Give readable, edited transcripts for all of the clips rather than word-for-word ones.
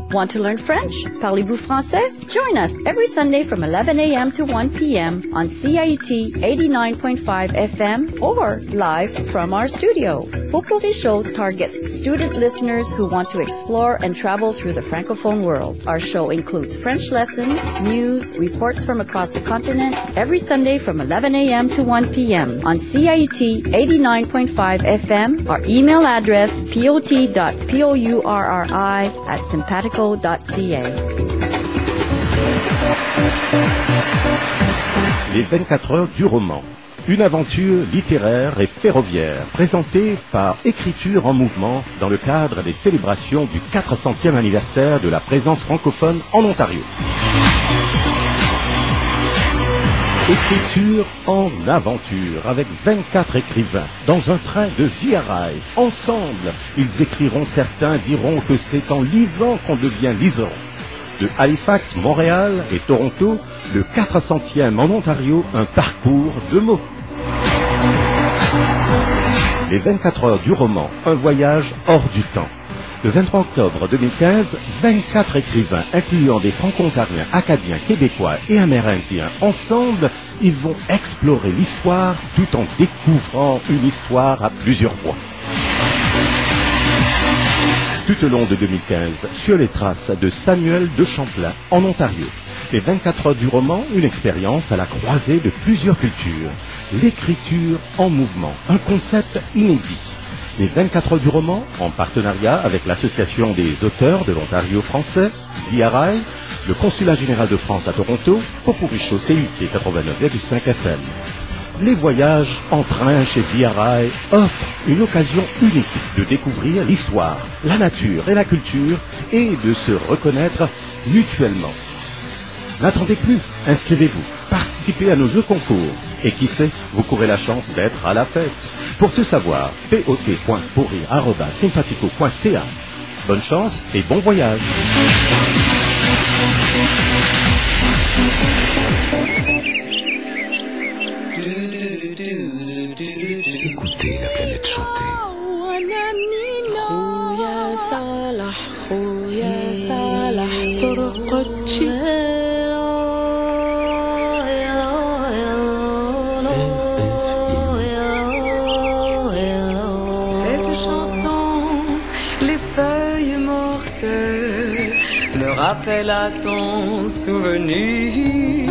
Want to learn French? Parlez-vous français? Join us every Sunday from 11 a.m. to 1 p.m. on CIUT 89.5 FM or live from our studio. Popuri Show targets student listeners who want to explore and travel through the Francophone world. Our show includes French lessons, news, reports from across the continent every Sunday from 11 a.m. to 1 p.m. on CIUT 89.5 FM. Our email address pot.pourri@simpatico.ca. Les 24 heures du roman. Une aventure littéraire et ferroviaire présentée par Écriture en mouvement dans le cadre des célébrations du 400e anniversaire de la présence francophone en Ontario. Écriture en aventure avec 24 écrivains dans un train de via rail. Ensemble, ils écriront, certains diront que c'est en lisant qu'on devient liseron. De Halifax, Montréal et Toronto, le 400e en Ontario, un parcours de mots. Les 24 heures du roman, un voyage hors du temps. Le 23 octobre 2015, 24 écrivains, incluant des franco-ontariens, acadiens, québécois et amérindiens, ensemble, ils vont explorer l'histoire tout en découvrant une histoire à plusieurs voix. Tout au long de 2015, sur les traces de Samuel de Champlain, en Ontario. Les 24 heures du roman, une expérience à la croisée de plusieurs cultures. L'écriture en mouvement, un concept inédit. Les 24 heures du roman, en partenariat avec l'Association des auteurs de l'Ontario français, Via Rail, le Consulat général de France à Toronto, Popuri Show CIUT 89,5 FM. Les voyages en train chez Via Rail offrent une occasion unique de découvrir l'histoire, la nature et la culture et de se reconnaître mutuellement. N'attendez plus, inscrivez-vous, participez à nos jeux concours et qui sait, vous courez la chance d'être à la fête. Pour tout savoir, pot.pourri@simpatico.ca. Bonne chance et bon voyage. Écoutez la planète chanter. Cette chanson, les feuilles mortes me rappellent à ton souvenir.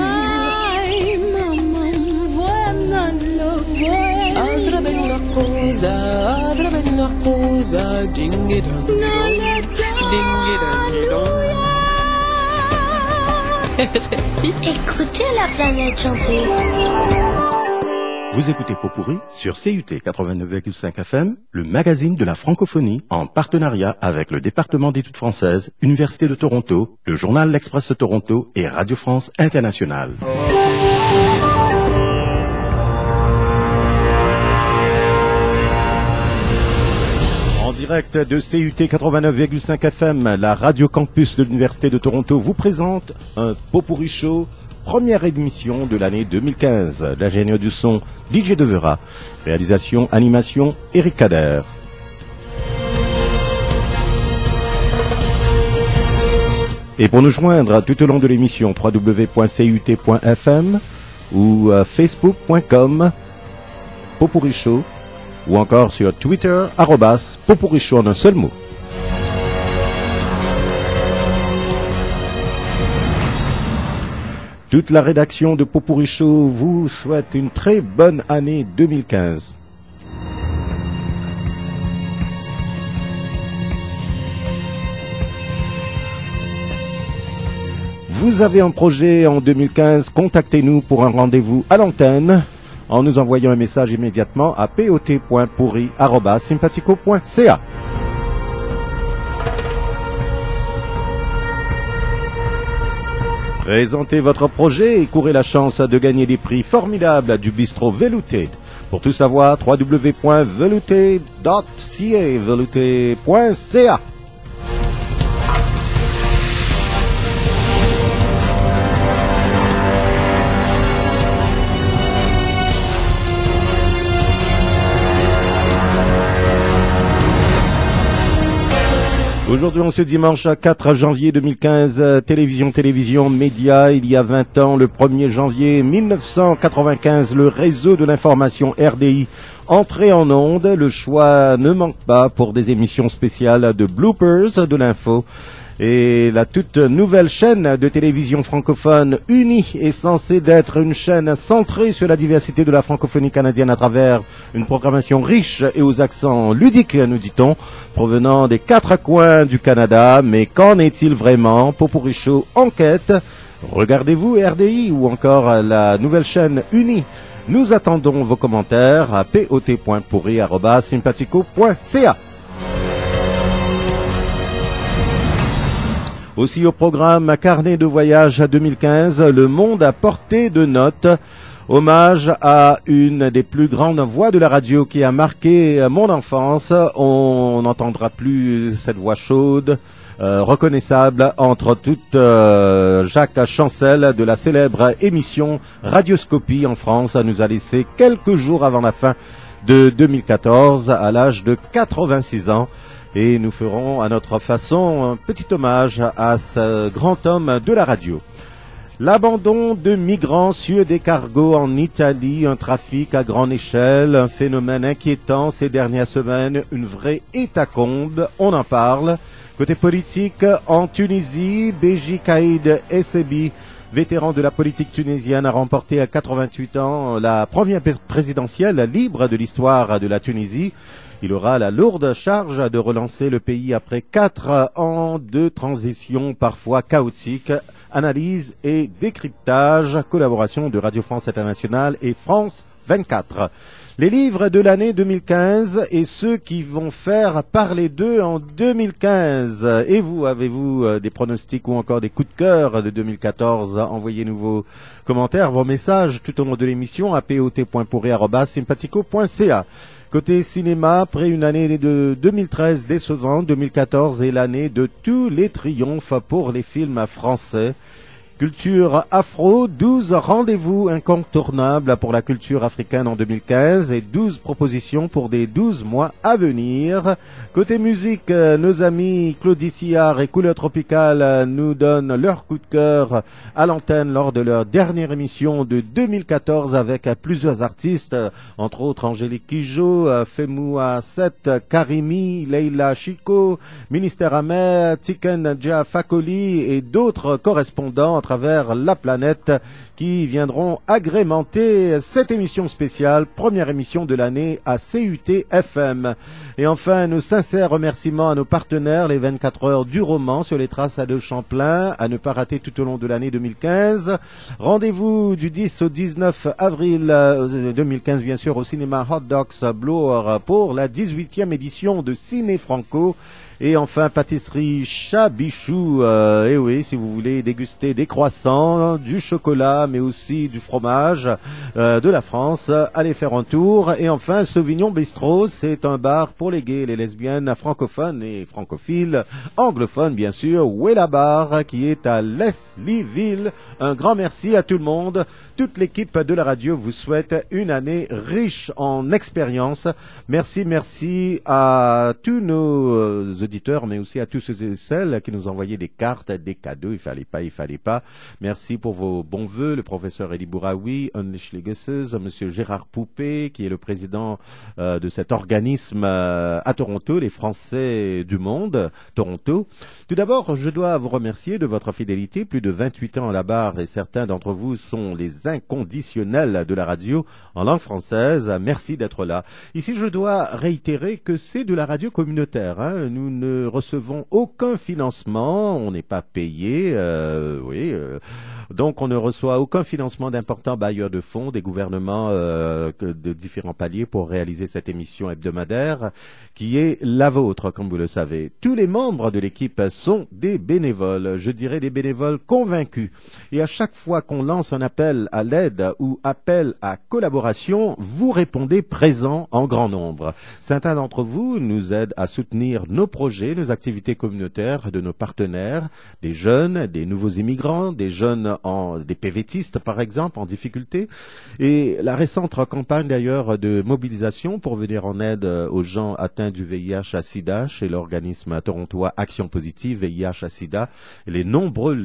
Écoutez la planète chanter. Vous écoutez Popuri sur CIUT 89,5 FM, le magazine de la francophonie, en partenariat avec le département d'études françaises, Université de Toronto, le journal L'Express Toronto et Radio France Internationale. En direct de CIUT 89,5 FM, la radio campus de l'Université de Toronto vous présente un Popuri Show, première émission de l'année 2015. L'ingénieur du son, DJ Devera. Réalisation, animation, Eric Kader. Et pour nous joindre tout au long de l'émission, www.cut.fm ou facebook.com Popuri Show, ou encore sur Twitter, @Popuri Show en un seul mot. Toute la rédaction de Popuri Show vous souhaite une très bonne année 2015. Vous avez un projet en 2015, contactez-nous pour un rendez-vous à l'antenne en nous envoyant un message immédiatement à pot.pourri@simpatico.ca. Présentez votre projet et courez la chance de gagner des prix formidables du bistrot Velouté. Pour tout savoir, www.velouté.ca, velouté.ca. Aujourd'hui, on se dimanche 4 janvier 2015, télévision, médias. Il y a 20 ans, le 1er janvier 1995, le réseau de l'information RDI entrait en onde. Le choix ne manque pas pour des émissions spéciales de bloopers de l'info. Et la toute nouvelle chaîne de télévision francophone unie est censée d'être une chaîne centrée sur la diversité de la francophonie canadienne à travers une programmation riche et aux accents ludiques, nous dit-on, provenant des 4 coins du Canada. Mais qu'en est-il vraiment? Popurrí Show enquête. Regardez-vous RDI ou encore la nouvelle chaîne unie? Nous attendons vos commentaires à pot.pourri@sympathico.ca. Aussi au programme Carnet de voyage 2015, le monde à portée de notes. Hommage à une des plus grandes voix de la radio qui a marqué mon enfance. On n'entendra plus cette voix chaude, reconnaissable entre toutes, Jacques Chancel de la célèbre émission Radioscopie en France nous a laissé quelques jours avant la fin de 2014 à l'âge de 86 ans. Et nous ferons à notre façon un petit hommage à ce grand homme de la radio. L'abandon de migrants sur des cargos en Italie, un trafic à grande échelle, un phénomène inquiétant ces dernières semaines, une vraie hécatombe, on en parle. Côté politique, en Tunisie, Béji Caïd Essebsi, vétéran de la politique tunisienne, a remporté à 88 ans la première présidentielle libre de l'histoire de la Tunisie. Il aura la lourde charge de relancer le pays après 4 ans de transition parfois chaotique. Analyse et décryptage, collaboration de Radio France Internationale et France 24. Les livres de l'année 2015 et ceux qui vont faire parler d'eux en 2015. Et vous, avez-vous des pronostics ou encore des coups de cœur de 2014? Envoyez-nous vos commentaires, vos messages tout au long de l'émission à pot.pourri@sympathico.ca. Côté cinéma, après une année de 2013 décevante, 2014 est l'année de tous les triomphes pour les films français. Culture afro, 12 rendez-vous incontournables pour la culture africaine en 2015 et 12 propositions pour des 12 mois à venir. Côté musique, nos amis Claudie Sillard et Couleur Tropicale nous donnent leur coup de cœur à l'antenne lors de leur dernière émission de 2014 avec plusieurs artistes, entre autres Angélique Kidjo, Femoua 7, Karimi, Leila Chico, Ministère Amer, Tiken Jah Fakoly et d'autres correspondants à travers la planète qui viendront agrémenter cette émission spéciale, première émission de l'année à CUT FM. Et enfin, nos sincères remerciements à nos partenaires, les 24 heures du roman sur les traces de Champlain, à ne pas rater tout au long de l'année 2015. Rendez-vous du 10 au 19 avril 2015, bien sûr, au cinéma Hot Dogs Blower pour la 18e édition de Ciné Franco. Et enfin, pâtisserie Chabichou, et oui, si vous voulez déguster des croissants, du chocolat, mais aussi du fromage de la France, allez faire un tour. Et enfin, Sauvignon Bistro, c'est un bar pour les gays, les lesbiennes, francophones et francophiles, anglophones bien sûr, Wella Bar, qui est à Leslieville. Un grand merci à tout le monde. Toute l'équipe de la radio vous souhaite une année riche en expérience. Merci à tous nos auditeurs, mais aussi à tous ceux et celles qui nous envoyaient des cartes, des cadeaux. Il fallait pas. Merci pour vos bons vœux. Le professeur Elie Bouraoui, Unleash Legacies, monsieur Gérard Poupé, qui est le président de cet organisme à Toronto, les Français du monde, Toronto. Tout d'abord, je dois vous remercier de votre fidélité. Plus de 28 ans à la barre et certains d'entre vous sont les inconditionnels de la radio en langue française. Merci d'être là. Ici, je dois réitérer que c'est de la radio communautaire. Nous ne recevons aucun financement, on n'est pas payé, donc on ne reçoit aucun financement d'importants bailleurs de fonds, des gouvernements de différents paliers pour réaliser cette émission hebdomadaire qui est la vôtre, comme vous le savez. Tous les membres de l'équipe sont des bénévoles, je dirais des bénévoles convaincus. Et à chaque fois qu'on lance un appel à l'aide ou appel à collaboration, vous répondez présent en grand nombre. Certains d'entre vous nous aident à soutenir nos projets, nos activités communautaires de nos partenaires, des jeunes, des nouveaux immigrants, des jeunes des PVTistes par exemple en difficulté. Et la récente campagne d'ailleurs de mobilisation pour venir en aide aux gens atteints du VIH/SIDA chez l'organisme torontois Action Positive VIH/SIDA, et les nombreuses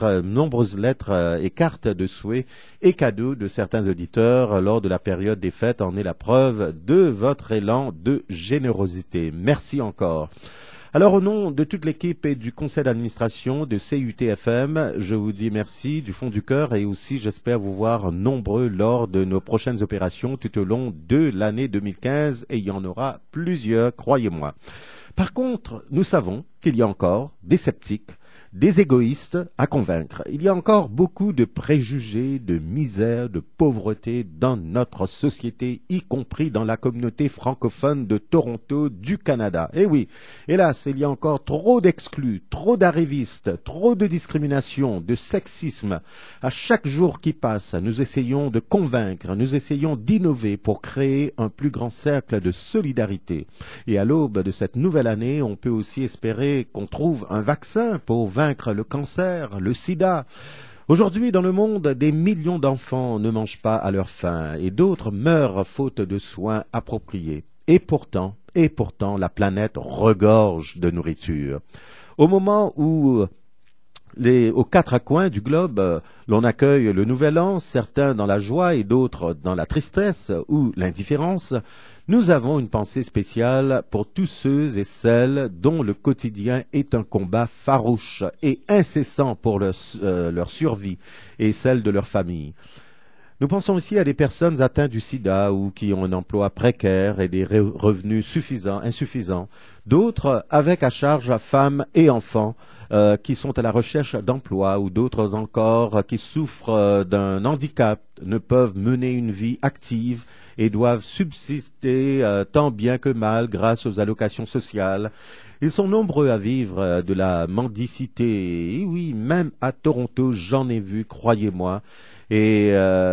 lettres et cartes de souhaits et cadeaux de certains auditeurs lors de la période des fêtes en est la preuve de votre élan de générosité. Merci encore. Alors au nom de toute l'équipe et du conseil d'administration de CIUT-FM, je vous dis merci du fond du cœur et aussi j'espère vous voir nombreux lors de nos prochaines opérations tout au long de l'année 2015 et il y en aura plusieurs, croyez-moi. Par contre, nous savons qu'il y a encore des sceptiques, des égoïstes à convaincre. Il y a encore beaucoup de préjugés, de misère, de pauvreté dans notre société, y compris dans la communauté francophone de Toronto, du Canada. Et oui, hélas, il y a encore trop d'exclus, trop d'arrivistes, trop de discrimination, de sexisme. À chaque jour qui passe, nous essayons de convaincre, nous essayons d'innover pour créer un plus grand cercle de solidarité. Et à l'aube de cette nouvelle année, on peut aussi espérer qu'on trouve un vaccin pour vaincre le cancer, le sida. Aujourd'hui, dans le monde, des millions d'enfants ne mangent pas à leur faim et d'autres meurent faute de soins appropriés. Et pourtant, la planète regorge de nourriture. Au moment où aux quatre coins du globe, l'on accueille le nouvel an, certains dans la joie et d'autres dans la tristesse ou l'indifférence, nous avons une pensée spéciale pour tous ceux et celles dont le quotidien est un combat farouche et incessant pour leur survie et celle de leur famille. Nous pensons aussi à des personnes atteintes du sida ou qui ont un emploi précaire et des revenus insuffisants, d'autres avec à charge femmes et enfants qui sont à la recherche d'emploi ou d'autres encore qui souffrent d'un handicap, ne peuvent mener une vie active et doivent subsister tant bien que mal grâce aux allocations sociales. Ils sont nombreux à vivre de la mendicité. Et oui, même à Toronto, j'en ai vu, croyez-moi. Et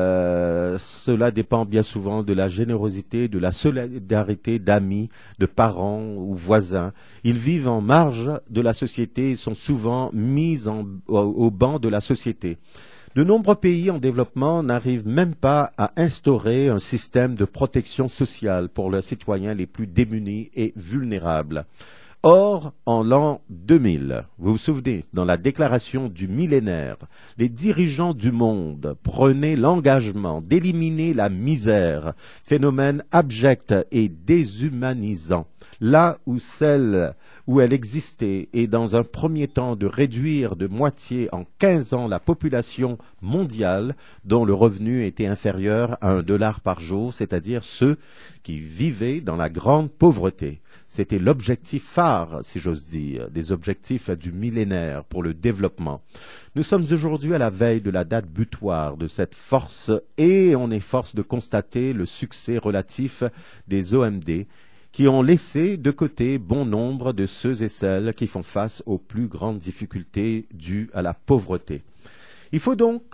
cela dépend bien souvent de la générosité, de la solidarité d'amis, de parents ou voisins. Ils vivent en marge de la société et sont souvent mis au banc de la société. De nombreux pays en développement n'arrivent même pas à instaurer un système de protection sociale pour leurs citoyens les plus démunis et vulnérables. Or, en l'an 2000, vous vous souvenez, dans la déclaration du millénaire, les dirigeants du monde prenaient l'engagement d'éliminer la misère, phénomène abject et déshumanisant, là où elle existait, et dans un premier temps de réduire de moitié en 15 ans la population mondiale dont le revenu était inférieur à $1 par jour, c'est-à-dire ceux qui vivaient dans la grande pauvreté. C'était l'objectif phare, si j'ose dire, des objectifs du millénaire pour le développement. Nous sommes aujourd'hui à la veille de la date butoir de cette force et on est force de constater le succès relatif des OMD qui ont laissé de côté bon nombre de ceux et celles qui font face aux plus grandes difficultés dues à la pauvreté. Il faut donc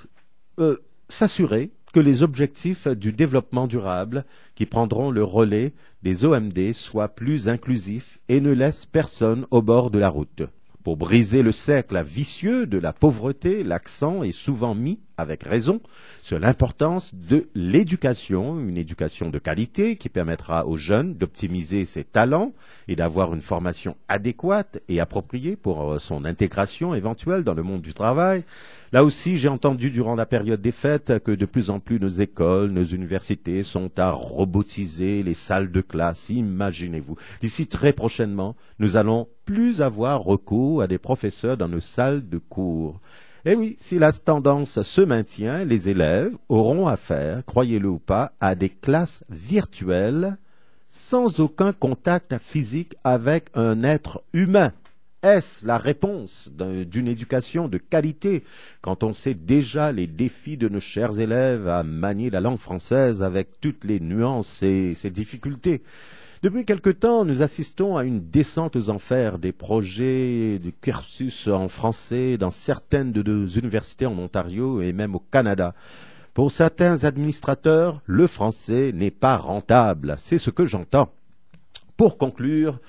s'assurer que les objectifs du développement durable qui prendront le relais des OMD soient plus inclusifs et ne laissent personne au bord de la route. Pour briser le cercle vicieux de la pauvreté, l'accent est souvent mis, avec raison, sur l'importance de l'éducation, une éducation de qualité qui permettra aux jeunes d'optimiser ses talents et d'avoir une formation adéquate et appropriée pour son intégration éventuelle dans le monde du travail. Là aussi, j'ai entendu durant la période des fêtes que de plus en plus nos écoles, nos universités sont à robotiser les salles de classe. Imaginez-vous. D'ici très prochainement, nous allons plus avoir recours à des professeurs dans nos salles de cours. Et oui, si la tendance se maintient, les élèves auront affaire, croyez-le ou pas, à des classes virtuelles sans aucun contact physique avec un être humain. Est-ce la réponse d'une éducation de qualité quand on sait déjà les défis de nos chers élèves à manier la langue française avec toutes les nuances et ses difficultés? Depuis quelque temps, nous assistons à une descente aux enfers des projets de cursus en français dans certaines de nos universités en Ontario et même au Canada. Pour certains administrateurs, le français n'est pas rentable. C'est ce que j'entends. Pour conclure,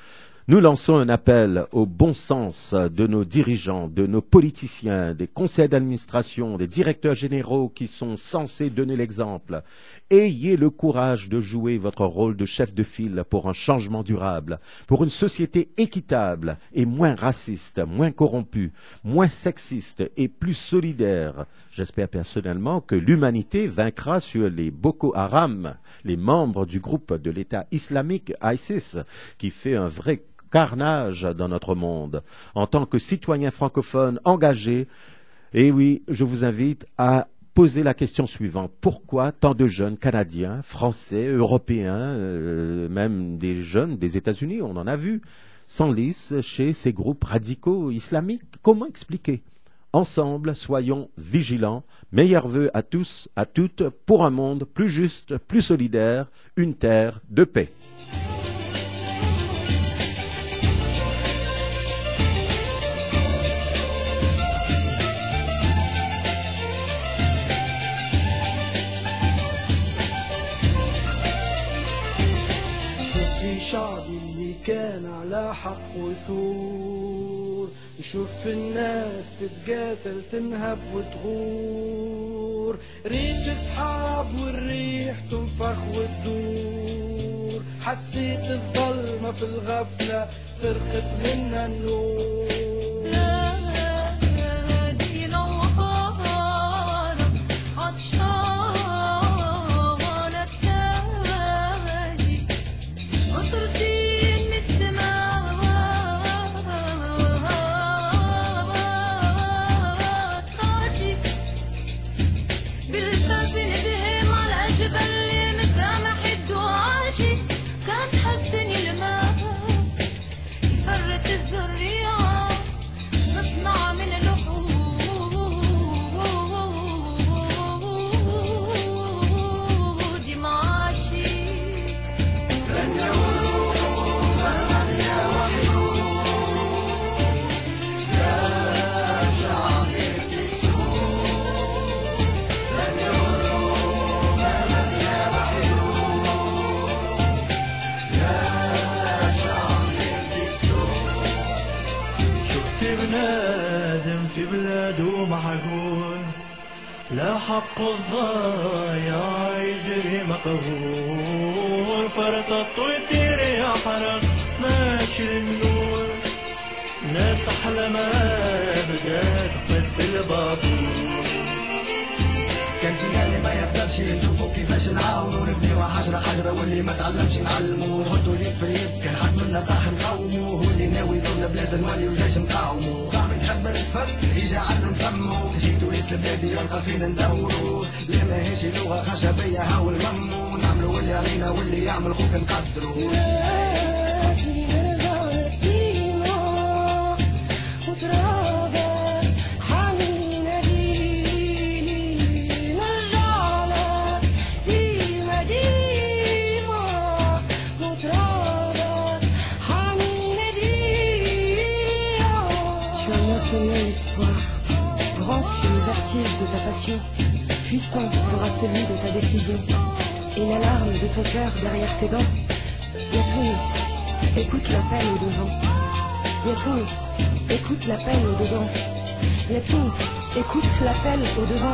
Nous lançons un appel au bon sens de nos dirigeants, de nos politiciens, des conseils d'administration, des directeurs généraux qui sont censés donner l'exemple. Ayez le courage de jouer votre rôle de chef de file pour un changement durable, pour une société équitable et moins raciste, moins corrompue, moins sexiste et plus solidaire. J'espère personnellement que l'humanité vaincra sur les Boko Haram, les membres du groupe de l'État islamique ISIS, qui fait un vrai carnage dans notre monde. En tant que citoyen francophone engagé, et oui, je vous invite à poser la question suivante. Pourquoi tant de jeunes Canadiens, Français, Européens, même des jeunes des États-Unis, on en a vu, s'enlisent chez ces groupes radicaux islamiques? Comment expliquer? Ensemble, soyons vigilants. Meilleurs vœux à tous, à toutes, pour un monde plus juste, plus solidaire, une terre de paix. شعبي اللي كان على حق وثور نشوف الناس تتقاتل تنهب وتغور ريت اصحاب والريح تنفخ وتدور حسيت الظلمة في الغفلة سرقت منا النور في بلاده معقول لا حق الضايع يجري مقهور فرطت ويطير يا حرق ماشي النور ناس أحلى ما بدأت خفت في الباطور كان في بالي ما يقدرش نشوفوا كيفاش نعاونوا نبنيو حجرة حجرة واللي ما تعلمش نعلموه نحطوا اليد في اليد كان حد منا طاح نقاوموه واللي ناوي يدور البلاد نوليو جيش نقاوموه صاحبي تحب الفن يجي عنا نسمو جيتو ليس البلاد يلقى فينا ندورو لا ماهيش لغة خشبية هاول غمو نعملوا واللي علينا واللي يعمل خوك نقدرو De ta passion, puissant sera celui de ta décision, et l'alarme de ton cœur derrière tes dents. Yatounis, écoute l'appel au devant. Yatounis, écoute l'appel au devant. Yatounis, écoute l'appel au devant.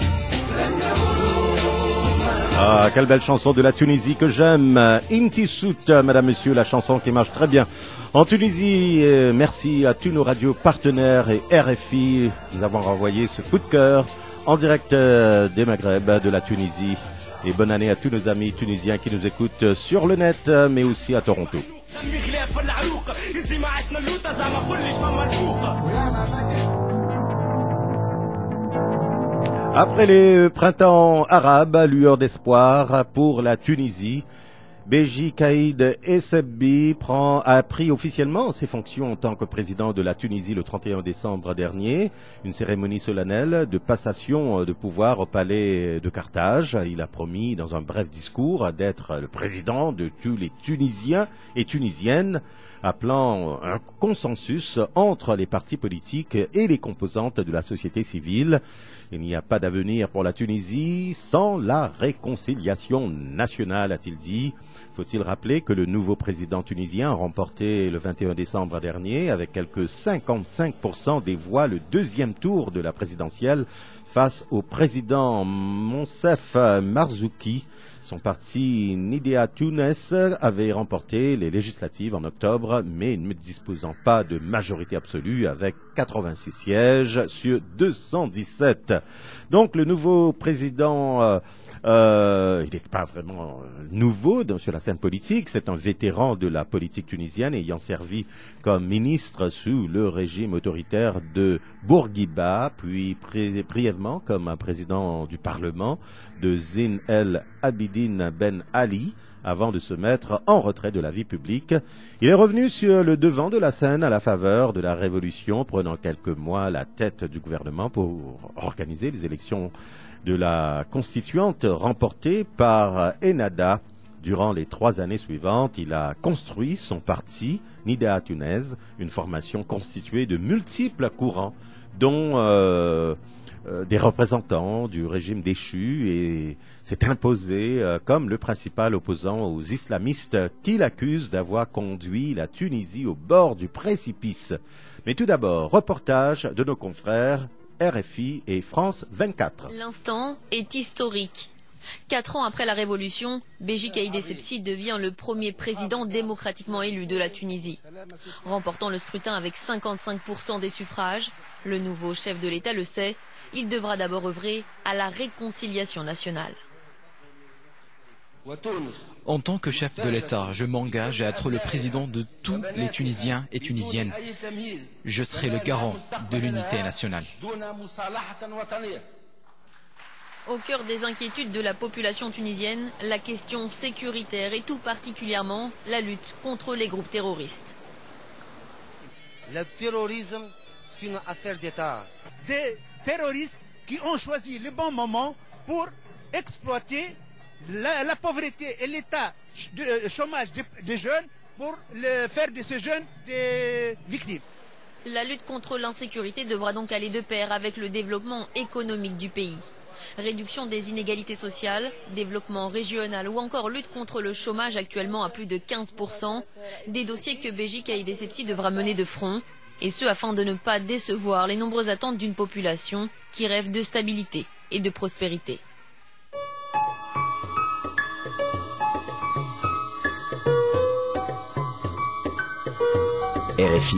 Ah, quelle belle chanson de la Tunisie que j'aime. Inti Sout, madame, monsieur, la chanson qui marche très bien en Tunisie. Merci à tous nos radios partenaires et RFI. Nous avons renvoyé ce coup de cœur en direct des Maghreb, de la Tunisie. Et bonne année à tous nos amis tunisiens qui nous écoutent sur le net, mais aussi à Toronto. Après les printemps arabes, lueur d'espoir pour la Tunisie, Béji Caïd Essebsi a pris officiellement ses fonctions en tant que président de la Tunisie le 31 décembre dernier. Une cérémonie solennelle de passation de pouvoir au palais de Carthage. Il a promis dans un bref discours d'être le président de tous les Tunisiens et Tunisiennes, appelant un consensus entre les partis politiques et les composantes de la société civile. Il n'y a pas d'avenir pour la Tunisie sans la réconciliation nationale, a-t-il dit. Faut-il rappeler que le nouveau président tunisien a remporté le 21 décembre dernier, avec quelques 55% des voix, le deuxième tour de la présidentielle face au président Monsef Marzouki. Son parti Nidea Tounes avait remporté les législatives en octobre, mais ne disposant pas de majorité absolue avec 86 sièges sur 217. Donc le nouveau président, il n'est pas vraiment nouveau sur la scène politique, c'est un vétéran de la politique tunisienne ayant servi comme ministre sous le régime autoritaire de Bourguiba, puis brièvement comme un président du Parlement de Zine El Abidine Ben Ali, avant de se mettre en retrait de la vie publique. Il est revenu sur le devant de la scène à la faveur de la révolution, prenant quelques mois la tête du gouvernement pour organiser les élections de la constituante remportée par Ennahda. Durant les 3 années suivantes, il a construit son parti, Nidea Tounes, une formation constituée de multiples courants, dont des représentants du régime déchu, et s'est imposé comme le principal opposant aux islamistes qu'il accuse d'avoir conduit la Tunisie au bord du précipice. Mais tout d'abord, reportage de nos confrères RFI et France 24. L'instant est historique. 4 ans après la Révolution, Béji Caïd Essebsi devient le premier président démocratiquement élu de la Tunisie. Remportant le scrutin avec 55% des suffrages, le nouveau chef de l'État le sait, il devra d'abord œuvrer à la réconciliation nationale. En tant que chef de l'État, je m'engage à être le président de tous les Tunisiens et Tunisiennes. Je serai le garant de l'unité nationale. Au cœur des inquiétudes de la population tunisienne, la question sécuritaire et tout particulièrement la lutte contre les groupes terroristes. Le terrorisme, c'est une affaire d'État. Des terroristes qui ont choisi le bon moment pour exploiter la pauvreté et l'état de chômage des jeunes pour faire de ces jeunes des victimes. La lutte contre l'insécurité devra donc aller de pair avec le développement économique du pays. Réduction des inégalités sociales, développement régional ou encore lutte contre le chômage actuellement à plus de 15%, des dossiers que Béji Caïd Essebsi devra mener de front, et ce afin de ne pas décevoir les nombreuses attentes d'une population qui rêve de stabilité et de prospérité. RFI,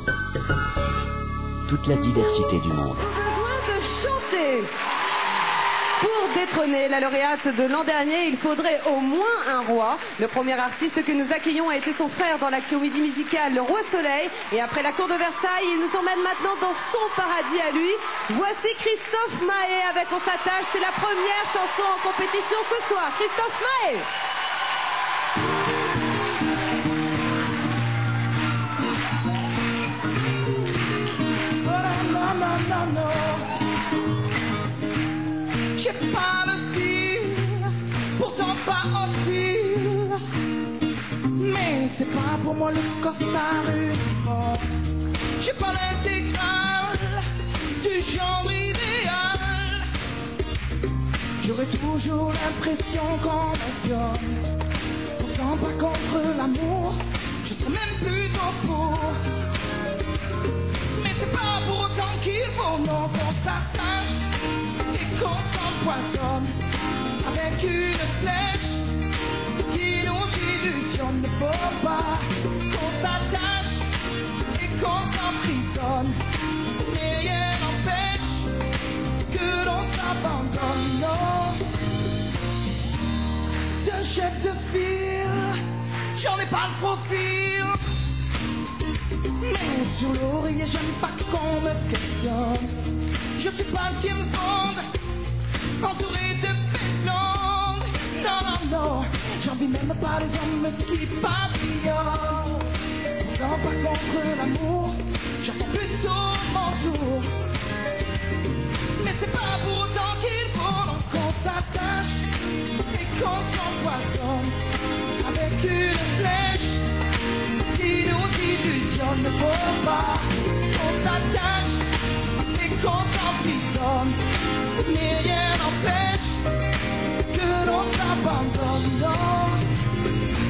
toute la diversité du monde. Besoin de chanter. Pour détrôner la lauréate de l'an dernier, il faudrait au moins un roi. Le premier artiste que nous accueillons a été son frère dans la comédie musicale Le Roi Soleil. Et après la cour de Versailles, il nous emmène maintenant dans son paradis à lui. Voici Christophe Maé avec On s'attache. C'est la première chanson en compétition ce soir. Christophe Maé. J'ai pas le style, pourtant pas hostile. Mais c'est pas pour moi le costard uniforme. J'ai pas l'intégrale du genre idéal. J'aurais toujours l'impression qu'on m'espionne. Pourtant pas contre l'amour, je serais même plutôt pour. Mais c'est pas pour autant qu'il faut non qu'on s'attache et qu'on s'empoisonne avec une flèche qui nous illusionne. Ne faut pas qu'on s'attache et qu'on s'emprisonne, mais rien n'empêche que l'on s'abandonne. Non, d'un chef de file, j'en ai pas le profil. Mais sur l'oreiller, j'aime pas qu'on me questionne. Je suis pas James Bond, entouré de belles blondes. Non, non, non, j'envie même pas les hommes qui papillonnent. Pourtant pas contre l'amour, j'attends plutôt mon tour. Mais c'est pas pour autant qu'il faut qu'on s'attache et qu'on s'empoisonne avec une flèche qui nous illusionne. Ne faut pas qu'on s'attache et qu'on s'emprisonne, mais rien n'empêche que l'on s'abandonne. Non.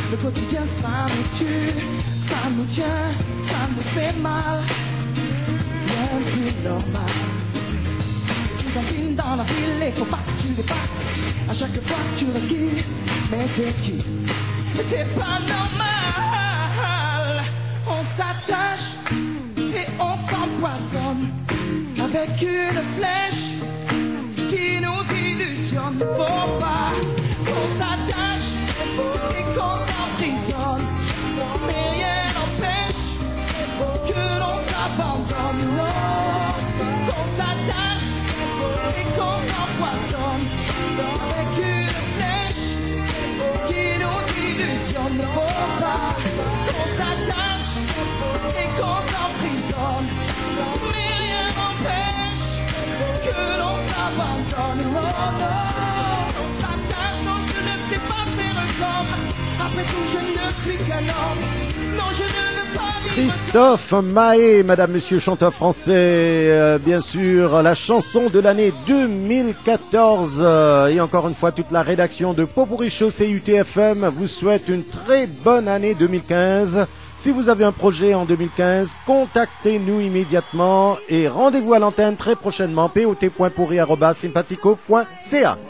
Le quotidien ça nous tue, ça nous tient, ça nous fait mal. Rien de plus normal. Tu t'enfiles dans la ville et faut pas que tu dépasses. À chaque fois que tu resquilles, mais t'es qui? T'es pas normal. On s'attache et on s'empoisonne avec une flèche qui nous illusionne. Faut pas qu'on s'attache et qu'on s'emprisonne, mais rien n'empêche que l'on s'abandonne. Non, qu'on s'attache et qu'on s'empoisonne avec une flèche qui nous illusionne. Faut pas qu'on s'attache et qu'on s'emprisonne, mais rien n'empêche que l'on s'abandonne. Oh non, on s'attache, non je ne sais pas faire comme. Après tout je ne suis qu'un homme. Non je ne veux pas vivre. Christophe Mahé, madame, monsieur, chanteur français, bien sûr, la chanson de l'année 2014. Et encore une fois, toute la rédaction de Popurrí Show CIUT-FM vous souhaite une très bonne année 2015. Si vous avez un projet en 2015, contactez-nous immédiatement et rendez-vous à l'antenne très prochainement, pot.pourri@sympatico.ca.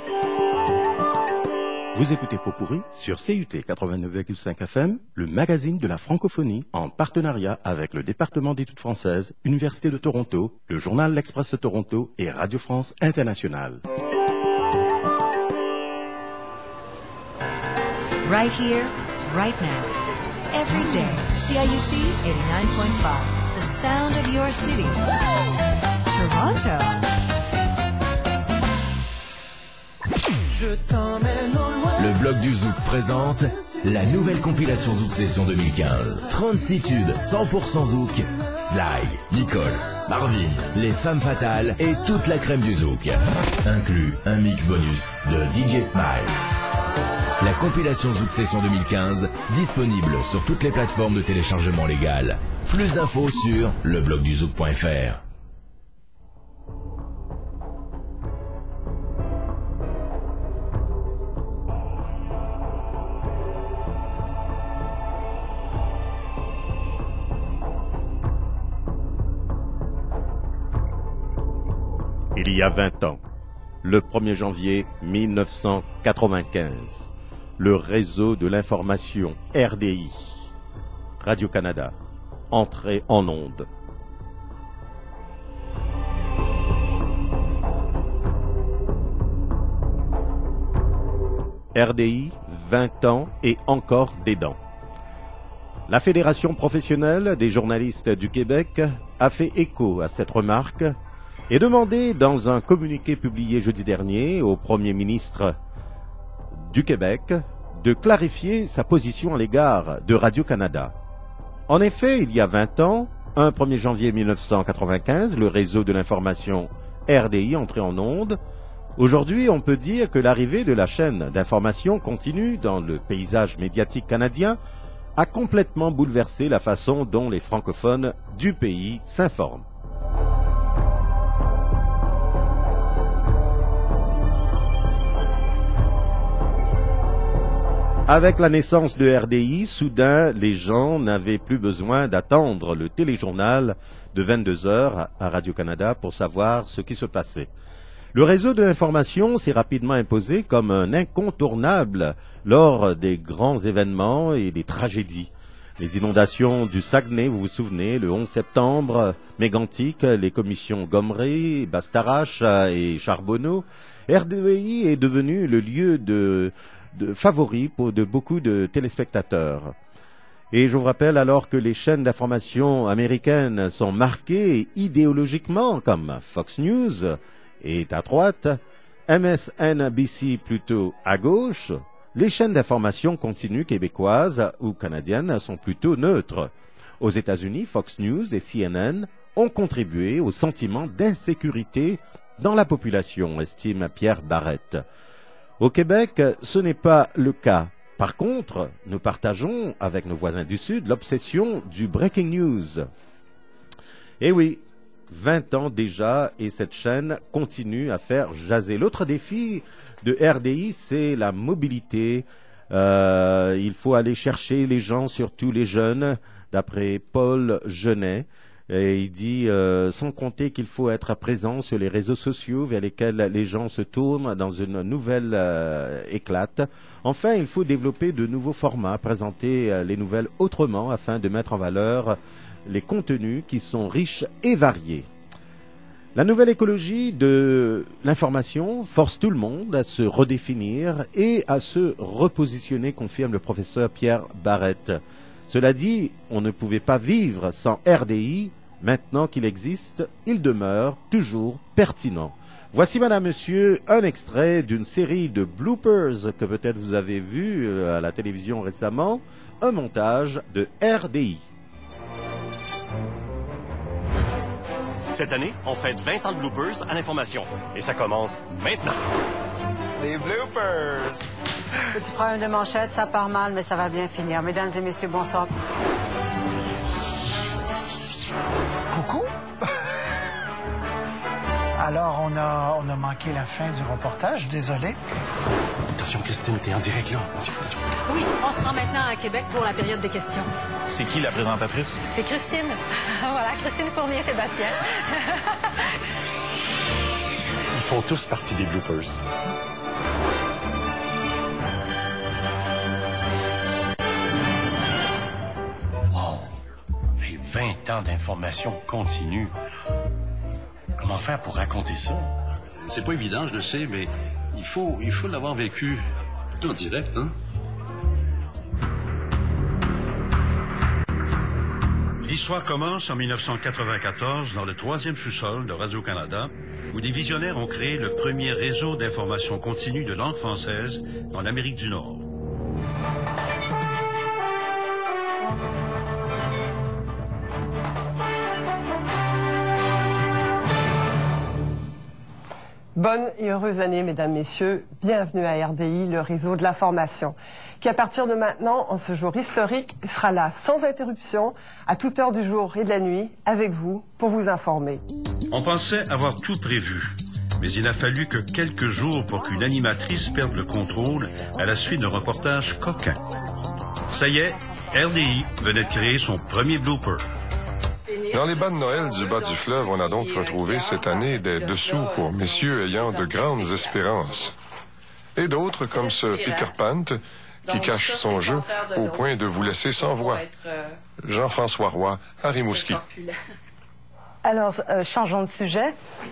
Vous écoutez Popurrí sur CIUT 89,5 FM, le magazine de la francophonie, en partenariat avec le département d'études françaises, Université de Toronto, le journal L'Express de Toronto et Radio France Internationale. Right here, right now. Every day, CIUT 89.5, the sound of your city. Toronto. Je t'emmène au loin. Le bloc du Zouk présente la nouvelle compilation Zouk Session 2015. 36 tubes 100% Zouk, Sly, Nichols, Marvin, Les Femmes Fatales et toute la crème du Zouk. Inclus un mix bonus de DJ Smile. La compilation Zouk Session 2015, disponible sur toutes les plateformes de téléchargement légal. Plus d'infos sur leblocduzouk.fr. Il y a 20 ans, le 1er janvier 1995, le réseau de l'information RDI, Radio-Canada, entrait en onde. RDI, 20 ans et encore des dents. La Fédération professionnelle des journalistes du Québec a fait écho à cette remarque et demandé dans un communiqué publié jeudi dernier au Premier ministre du Québec de clarifier sa position à l'égard de Radio-Canada. En effet, il y a 20 ans, un 1er janvier 1995, le réseau de l'information RDI entrait en onde. Aujourd'hui, on peut dire que l'arrivée de la chaîne d'information continue dans le paysage médiatique canadien a complètement bouleversé la façon dont les francophones du pays s'informent. Avec la naissance de RDI, soudain, les gens n'avaient plus besoin d'attendre le téléjournal de 22h à Radio-Canada pour savoir ce qui se passait. Le réseau de l'information s'est rapidement imposé comme un incontournable lors des grands événements et des tragédies. Les inondations du Saguenay, vous vous souvenez, le 11 septembre, Mégantic, les commissions Gomery, Bastarache et Charbonneau. RDI est devenu le lieu de favori pour de beaucoup de téléspectateurs. Et je vous rappelle alors que les chaînes d'information américaines sont marquées idéologiquement comme Fox News est à droite, MSNBC plutôt à gauche, les chaînes d'information continues québécoises ou canadiennes sont plutôt neutres. Aux États-Unis, Fox News et CNN ont contribué au sentiment d'insécurité dans la population, estime Pierre Barrette. Au Québec, ce n'est pas le cas. Par contre, nous partageons avec nos voisins du Sud l'obsession du breaking news. Eh oui, 20 ans déjà et cette chaîne continue à faire jaser. L'autre défi de RDI, c'est la mobilité Il faut aller chercher les gens, surtout les jeunes, d'après Paul Genet. Et il dit, sans compter qu'il faut être présent sur les réseaux sociaux vers lesquels les gens se tournent dans une nouvelle éclate. Enfin, il faut développer de nouveaux formats, présenter les nouvelles autrement afin de mettre en valeur les contenus qui sont riches et variés. La nouvelle écologie de l'information force tout le monde à se redéfinir et à se repositionner, confirme le professeur Pierre Barrette. Cela dit, on ne pouvait pas vivre sans RDI. Maintenant qu'il existe, il demeure toujours pertinent. Voici, madame, monsieur, un extrait d'une série de bloopers que peut-être vous avez vu à la télévision récemment, un montage de RDI. Cette année, on fête 20 ans de bloopers à l'information. Et ça commence maintenant. Les bloopers! Petit problème de manchette, ça part mal, mais ça va bien finir. Mesdames et messieurs, bonsoir. Coucou! Alors, on a manqué la fin du reportage, désolé. Attention, Christine, t'es en direct là. Attention. Oui, on se rend maintenant à Québec pour la période des questions. C'est qui la présentatrice? C'est Christine. Voilà, Christine Fournier-Sébastien. Ils font tous partie des bloopers. Wow! Et 20 ans d'information continue. Comment faire pour raconter ça? C'est pas évident, je le sais, mais il faut l'avoir vécu en direct, hein? L'histoire commence en 1994 dans le 3e sous-sol de Radio-Canada, où des visionnaires ont créé le premier réseau d'information continue de langue française en Amérique du Nord. Bonne et heureuse année, mesdames, messieurs. Bienvenue à RDI, le réseau de l'information, qui à partir de maintenant, en ce jour historique, sera là sans interruption, à toute heure du jour et de la nuit, avec vous, pour vous informer. On pensait avoir tout prévu, mais il n'a fallu que quelques jours pour qu'une animatrice perde le contrôle à la suite d'un reportage coquin. Ça y est, RDI venait de créer son premier blooper. Dans les bas de Noël du bas du fleuve, on a donc retrouvé cette année des dessous pour messieurs ayant de grandes espérances. Et d'autres, comme ce Peter Pant, qui cache son jeu au point de vous laisser sans voix. Jean-François Roy, à Rimouski. Alors, changeons de sujet.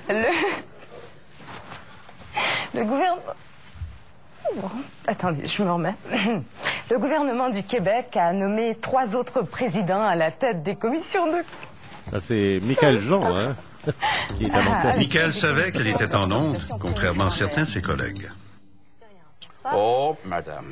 Le gouvernement... Bon, attendez, je me remets. Le gouvernement du Québec a nommé 3 autres présidents à la tête des commissions de... Ça, c'est Michael Jean, hein? Qui est à Michael savait qu'elle était en onde, contrairement à certains de ses collègues. Oh, madame.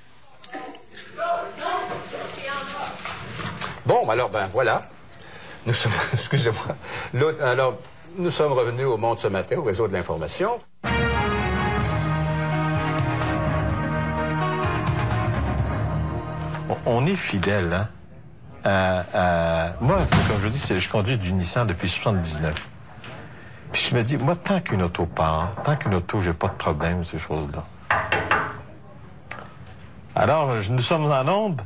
Bon, alors, ben voilà. Nous sommes... Excusez-moi. Alors, nous sommes revenus au Monde ce matin, au réseau de l'information. On est fidèle, hein? Moi, comme je dis, je conduis du Nissan depuis 79. Puis je me dis, moi, tant qu'une auto part, tant qu'une auto, j'ai pas de problème, ces choses-là. Alors, nous sommes en onde.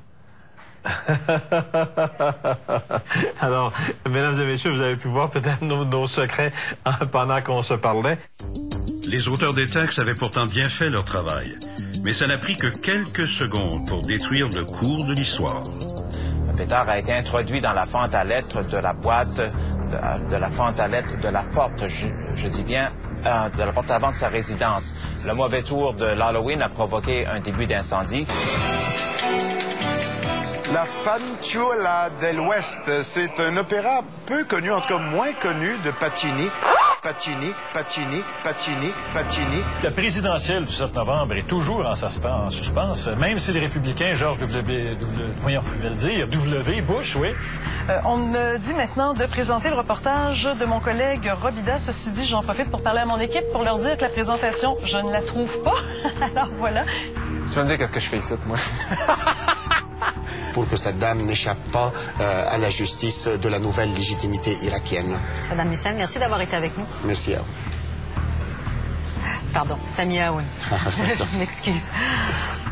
Alors, mesdames et messieurs, vous avez pu voir peut-être nos secrets pendant qu'on se parlait. Les auteurs des textes avaient pourtant bien fait leur travail. Mais ça n'a pris que quelques secondes pour détruire le cours de l'histoire. Pétard a été introduit dans la fente à lettres de la boîte, de la fente à lettres de la porte, je dis bien, de la porte avant de sa résidence. Le mauvais tour de l'Halloween a provoqué un début d'incendie. La Fanciulla dell'Ouest, c'est un opéra peu connu, en tout cas moins connu, de Pacini. La présidentielle du 7 novembre est toujours en suspens, même si les républicains, George W. Bush, oui. On me dit maintenant de présenter le reportage de mon collègue Robida. Ceci dit, j'en profite pour parler à mon équipe, pour leur dire que la présentation, je ne la trouve pas. Alors voilà. Tu vas me dire qu'est-ce que je fais ici, moi? Pour que cette dame n'échappe pas à la justice de la nouvelle légitimité irakienne. Saddam Hussein, merci d'avoir été avec nous. Merci à vous. Pardon, Samia Aoun. Je m'excuse.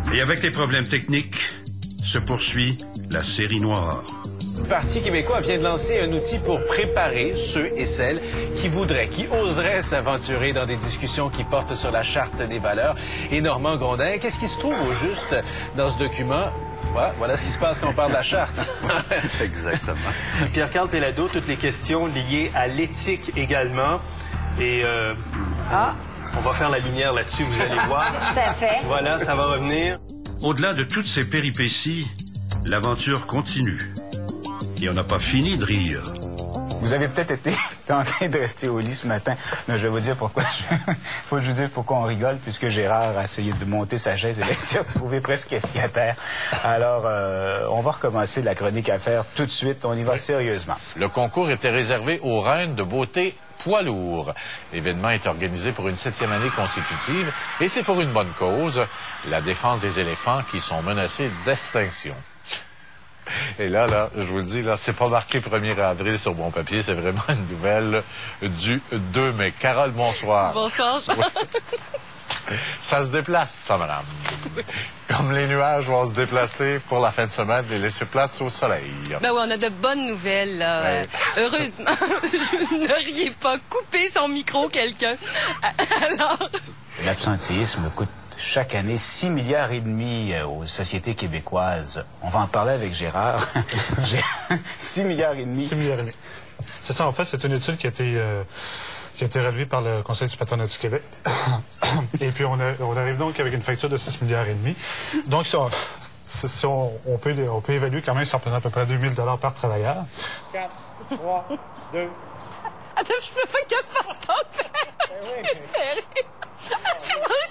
Et avec les problèmes techniques, se poursuit la série noire. Le Parti québécois vient de lancer un outil pour préparer ceux et celles qui oseraient s'aventurer dans des discussions qui portent sur la Charte des valeurs. Et Normand Grondin, qu'est-ce qui se trouve au juste dans ce document? Voilà ce qui se passe quand on parle de la Charte. Exactement. Pierre-Carl Péladeau, toutes les questions liées à l'éthique également. Et on va faire la lumière là-dessus, vous allez voir. Tout à fait. Voilà, ça va revenir. Au-delà de toutes ces péripéties, l'aventure continue. Et on n'a pas fini de rire. Vous avez peut-être été tenté de rester au lit ce matin. Non, je vais vous dire pourquoi. Faut que je vous dise pourquoi on rigole, puisque Gérard a essayé de monter sa chaise et il s'est retrouvé presque assis à terre. Alors, on va recommencer la chronique à faire tout de suite. On y va sérieusement. Le concours était réservé aux reines de beauté poids lourd. L'événement est organisé pour une 7e année consécutive et c'est pour une bonne cause, la défense des éléphants qui sont menacés d'extinction. Et là, je vous le dis, c'est pas marqué 1er avril sur mon papier, c'est vraiment une nouvelle du 2 mai. Carole, bonsoir. Bonsoir, Jean. Ça se déplace, ça, madame. Comme les nuages vont se déplacer pour la fin de semaine et laisser place au soleil. Ben oui, on a de bonnes nouvelles, là. Ouais. Heureusement, ne riez pas. Coupez son micro, quelqu'un. Alors... L'absentéisme coûte chaque année 6,5 milliards aux sociétés québécoises. On va en parler avec Gérard. 6,5 milliards. 6,5 milliards. C'est ça, en fait, c'est une étude qui a été relevée par le Conseil du patronat du Québec. Et puis, on arrive donc avec une facture de 6,5 milliards. Donc, si on peut évaluer quand même, ça représente à peu près 2 000 $ par travailleur. 4, 3, 2... Attends, je peux pas qu'à faire ton père. C'est bon,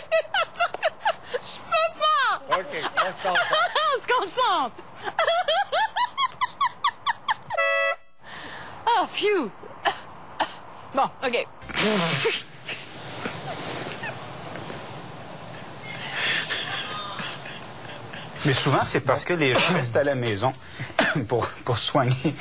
je peux pas. OK, on se concentre. On se concentre. Oh, phew. Bon, OK. Mais souvent, c'est parce que les gens restent à la maison pour soigner.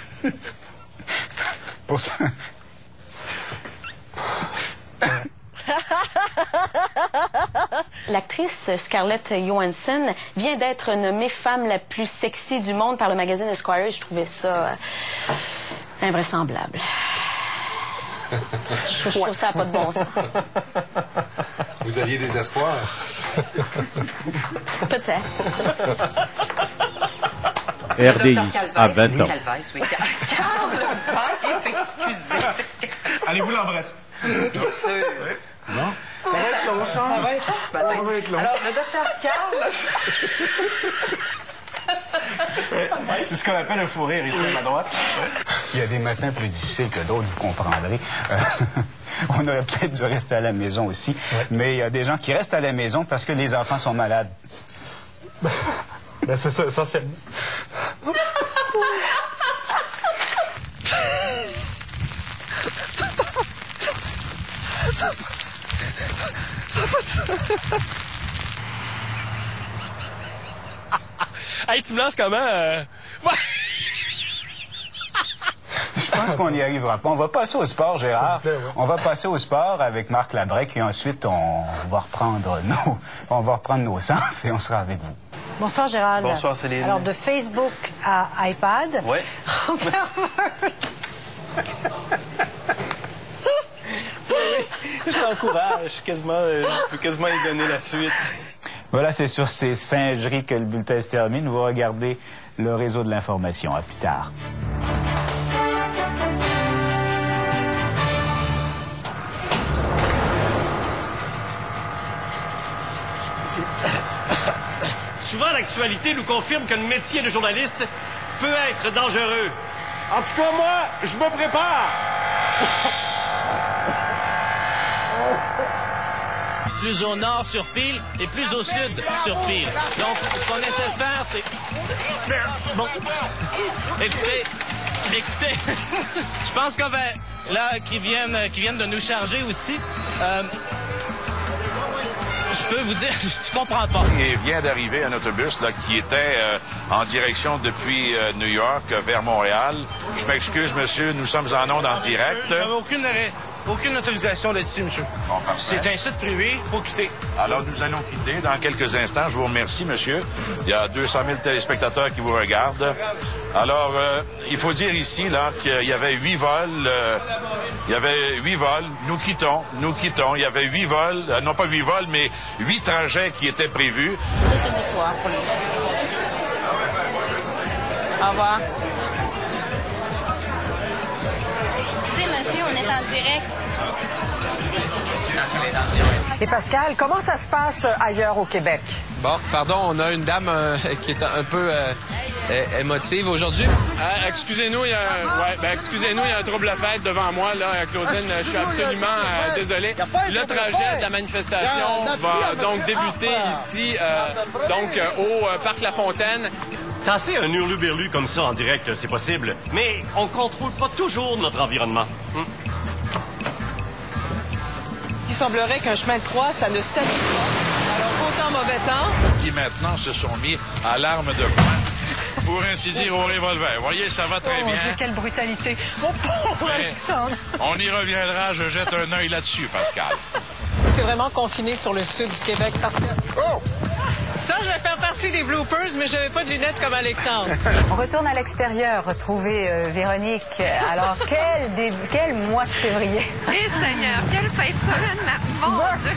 L'actrice Scarlett Johansson vient d'être nommée femme la plus sexy du monde par le magazine Esquire. Je trouvais ça invraisemblable. Je trouve ça pas de bon sens. Vous aviez des espoirs? Peut-être. RDI à 20 ans. Carl, il s'excuser. Allez-vous l'embrasser? Bien sûr. Non? Ça va être long, ça va être long ce matin. Alors, le docteur Carl... C'est ce qu'on appelle un fou rire ici à ma droite. Il y a des matins plus difficiles que d'autres, vous comprendrez. On aurait peut-être dû rester à la maison aussi. Ouais. Mais il y a des gens qui restent à la maison parce que les enfants sont malades. Ben, c'est ça, essentiellement. Hey, tu me lances comment? Je pense qu'on n'y arrivera pas. On va passer au sport, Gérard. Plaît, ouais. On va passer au sport avec Marc Labrec et ensuite on va reprendre nos sens et on sera avec vous. Bonsoir, Gérald. Bonsoir, Céline. Alors, de Facebook à iPad. Oui. Je t'encourage. Je peux quasiment y donner la suite. Voilà, c'est sur ces singeries que le bulletin se termine. Vous regardez le réseau de l'information. À plus tard. Souvent, l'actualité nous confirme que le métier de journaliste peut être dangereux. En tout cas, moi, je me prépare. Plus au nord sur Peel et plus au sud sur Peel. Donc, ce qu'on essaie de faire, c'est... Bon. Écoutez, je pense qu'on va... Là, qui viennent de nous charger aussi. Je peux vous dire, je comprends pas. Il vient d'arriver un autobus là, qui était en direction depuis New York vers Montréal. Je m'excuse, monsieur, nous sommes en ondes en direct. J'avais aucune Aucune autorisation d'être ici, monsieur. Bon, parfait. C'est un site privé, il faut quitter. Alors, nous allons quitter dans quelques instants. Je vous remercie, monsieur. Il y a 200 000 téléspectateurs qui vous regardent. Alors, il faut dire ici là qu'il y avait 8 vols. Il y avait 8 vols. Nous quittons. Il y avait 8 vols. Non pas 8 vols, mais 8 trajets qui étaient prévus. Toute une victoire pour lui. Au revoir. Excusez, monsieur, on est en direct. Et Pascal, comment ça se passe ailleurs au Québec? Bon, pardon, on a une dame qui est un peu émotive aujourd'hui. Excusez-nous, il y a un trouble à fête devant moi, là, Claudine. Je suis absolument désolé. Le trajet de la manifestation va donc débuter ici, au Parc La Fontaine. Tasser un hurluberlu comme ça en direct, c'est possible, mais on contrôle pas toujours notre environnement. Il semblerait qu'un chemin de croix, ça ne s'applique pas. Alors, autant mauvais temps. Qui maintenant se sont mis à l'arme de poing, pour ainsi dire au revolver. Vous voyez, ça va très bien. Mon Dieu, quelle brutalité. Mon pauvre Alexandre. On y reviendra, je jette un œil là-dessus, Pascal. C'est vraiment confiné sur le sud du Québec parce que... Oh! Ça, je vais faire partie des bloopers, mais j'avais pas de lunettes comme Alexandre. On retourne à l'extérieur, retrouver Véronique. Alors, quel mois de février? Eh Seigneur, quelle fête semaine, mon Dieu!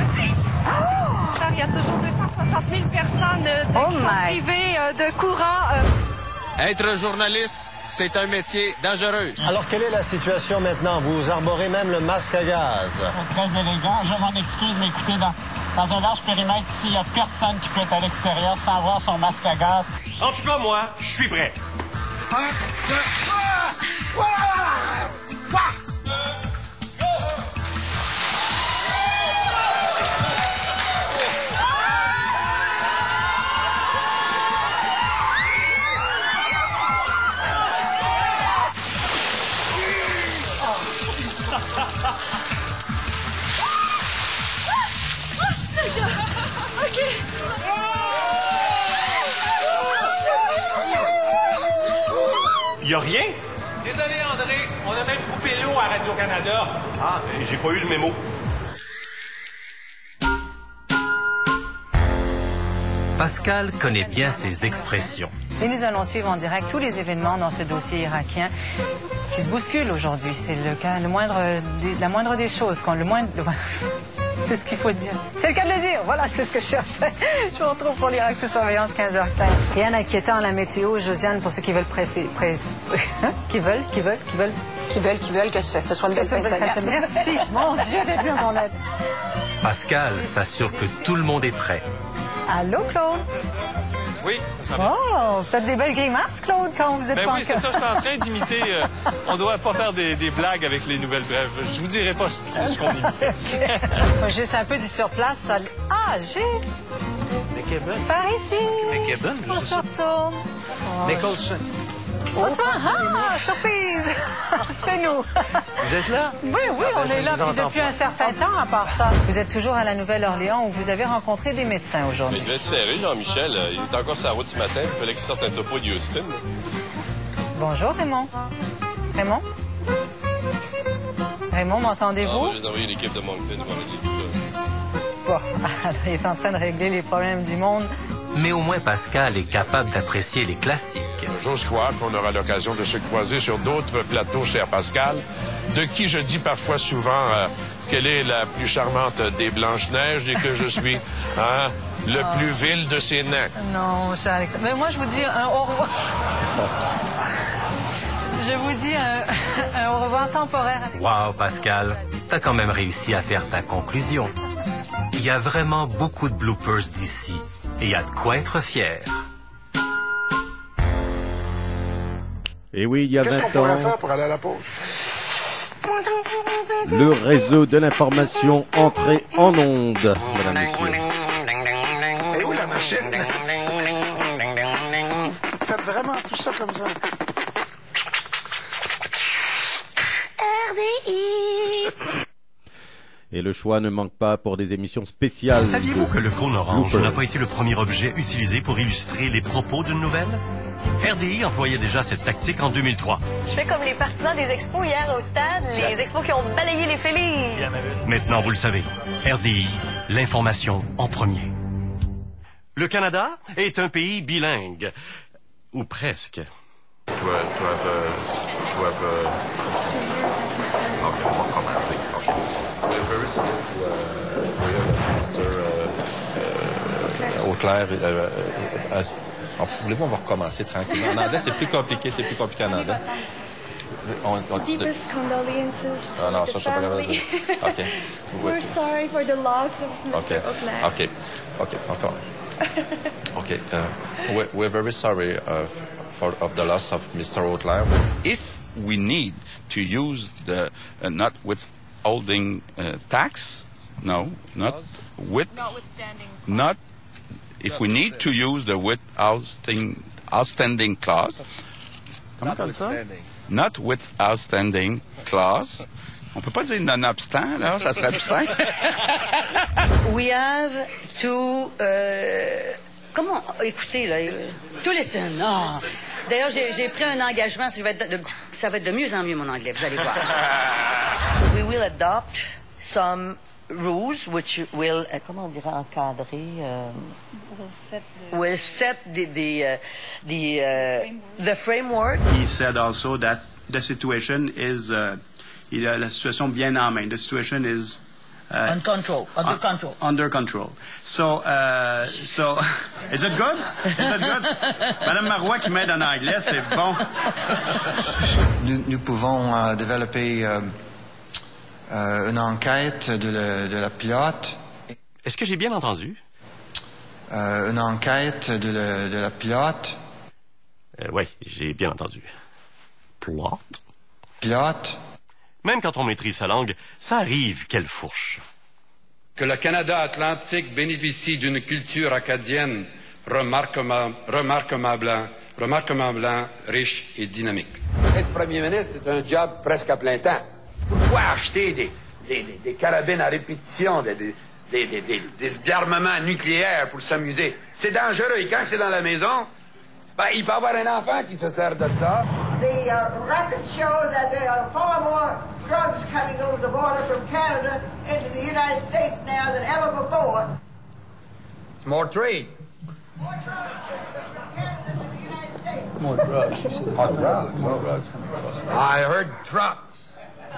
Il y a toujours 260 000 personnes qui sont privées de courant. Être journaliste, c'est un métier dangereux. Alors, quelle est la situation maintenant? Vous arborez même le masque à gaz. Très élégant. Je m'en excuse, mais écoutez, dans un large périmètre, ici, il n'y a personne qui peut être à l'extérieur sans avoir son masque à gaz. En tout cas, moi, je suis prêt. Y a rien? Désolé, André, on a même coupé l'eau à Radio-Canada. Ah, j'ai pas eu le mémo. Pascal connaît bien ses expressions. Et nous allons suivre en direct tous les événements dans ce dossier irakien qui se bouscule aujourd'hui. C'est la moindre des choses. C'est ce qu'il faut dire. C'est le cas de le dire. Voilà, c'est ce que je cherchais. Je vous retrouve pour l'Irak sous surveillance 15h15. Rien d'inquiétant à la météo, Josiane, pour ceux qui veulent qui veulent que ce soit une belle fin de semaine. Merci. Mon Dieu, d'être bien mon aide. Pascal s'assure que tout le monde est prêt. Allô, Claude? Oui, ça va. Oh, vous faites des belles grimaces, Claude, quand vous êtes pas oui, c'est ça, je suis en train d'imiter. On ne doit pas faire des blagues avec les nouvelles brèves. Je vous dirai pas ce qu'on imite. Moi, j'ai un peu du surplace. J'ai... Par ici. McKibben, on se retourne. Nicholson. Surprise! C'est nous. Vous êtes là? Oui, on est là depuis un certain temps à part ça. Vous êtes toujours à la Nouvelle-Orléans où vous avez rencontré des médecins aujourd'hui. Il devait être serré, Jean-Michel. Il est encore sur la route ce matin. Il fallait qu'il sorte un topo de Houston. Bonjour, Raymond. Raymond, m'entendez-vous? J'ai envoyé l'équipe de Moncton. Bon, alors, il est en train de régler les problèmes du monde. Mais au moins Pascal est capable d'apprécier les classiques. J'ose croire qu'on aura l'occasion de se croiser sur d'autres plateaux, cher Pascal, de qui je dis parfois souvent qu'elle est la plus charmante des Blanches-Neiges et que je suis le plus vil de ses nains. Non, cher Alexandre. Mais moi, je vous dis au revoir. Je vous dis un au revoir temporaire. Wow, Pascal, t'as quand même réussi à faire ta conclusion. Il y a vraiment beaucoup de bloopers d'ici. Et il y a de quoi être fier. Et oui, il y a 20 ans... Qu'est-ce qu'on pourrait faire pour aller à la pause? Le réseau de l'information entré en onde, mesdames et messieurs. Et où la machine? Faites vraiment tout ça comme ça. RDI. Et le choix ne manque pas pour des émissions spéciales. Saviez-vous que le cône orange bloopers. n'a pas été le premier objet utilisé pour illustrer les propos d'une nouvelle? RDI employait déjà cette tactique en 2003. Je fais comme les partisans des expos hier au stade, les expos qui ont balayé les Phillies. Maintenant, vous le savez, RDI, l'information en premier. Le Canada est un pays bilingue. Ou presque. Ok, on va commencer. Ok. Auclair, voulez-vous, on va recommencer tranquillement. En anglais, c'est plus compliqué en anglais. Deepest condolences to Ah non, the ça, je sais pas capable de family. dire. OK. We're sorry for the loss of Mr. Auclair. OK, encore. OK. We're very sorry of the loss of Mr. Auclair. If we need to use the not withholding tax, no, not with, not if we need to use the outstanding clause. Comment on dit ça? Not with outstanding clause. On peut pas dire nonobstant, là, ça serait plus simple. We have to... comment... Écoutez, là... To listen. Oh. D'ailleurs, j'ai pris un engagement, ça va être de mieux en mieux, mon anglais, vous allez voir. We will adopt some rules which will... comment on dirait encadrer... will set the framework. He said also that the situation is... il a la situation bien en main. The situation is... under control. Under control. So, is it good? Is it good? Madame Marois qui m'aide en anglais, c'est bon. Nous pouvons développer une enquête de la pilote. Est-ce que j'ai bien entendu? Une enquête de la pilote. Oui, j'ai bien entendu. Plot? Pilote. Même quand on maîtrise sa langue, ça arrive qu'elle fourche. Que le Canada atlantique bénéficie d'une culture acadienne remarquablement riche et dynamique. Être premier ministre, c'est un job presque à plein temps. Pourquoi acheter des carabines à répétition, des armements nucléaires pour s'amuser? C'est dangereux. Et quand c'est dans la maison, il peut y avoir un enfant qui se sert de ça. The records show that there are far more drugs coming over the border from Canada into the United States now than ever before. It's more trade. More drugs from Canada to the United States. More drugs. Oh, drugs. More drugs. I heard trucks.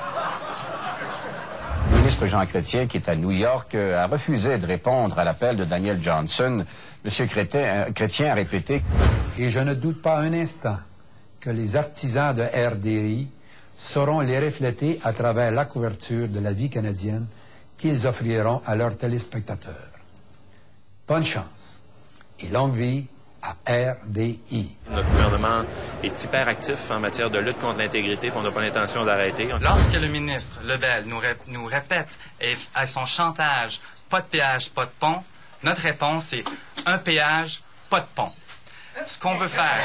Le ministre Jean Chrétien, qui est à New York, a refusé de répondre à l'appel de Daniel Johnson. M. Chrétien a répété... Et je ne doute pas un instant que les artisans de RDI sauront les refléter à travers la couverture de la vie canadienne qu'ils offriront à leurs téléspectateurs. Bonne chance et longue vie à RDI. Notre gouvernement est hyper actif en matière de lutte contre l'intégrité, qu'on n'a pas l'intention d'arrêter. Lorsque le ministre Lebel nous répète à son chantage « pas de péage, pas de pont », notre réponse est « un péage, pas de pont ». Ce qu'on veut faire...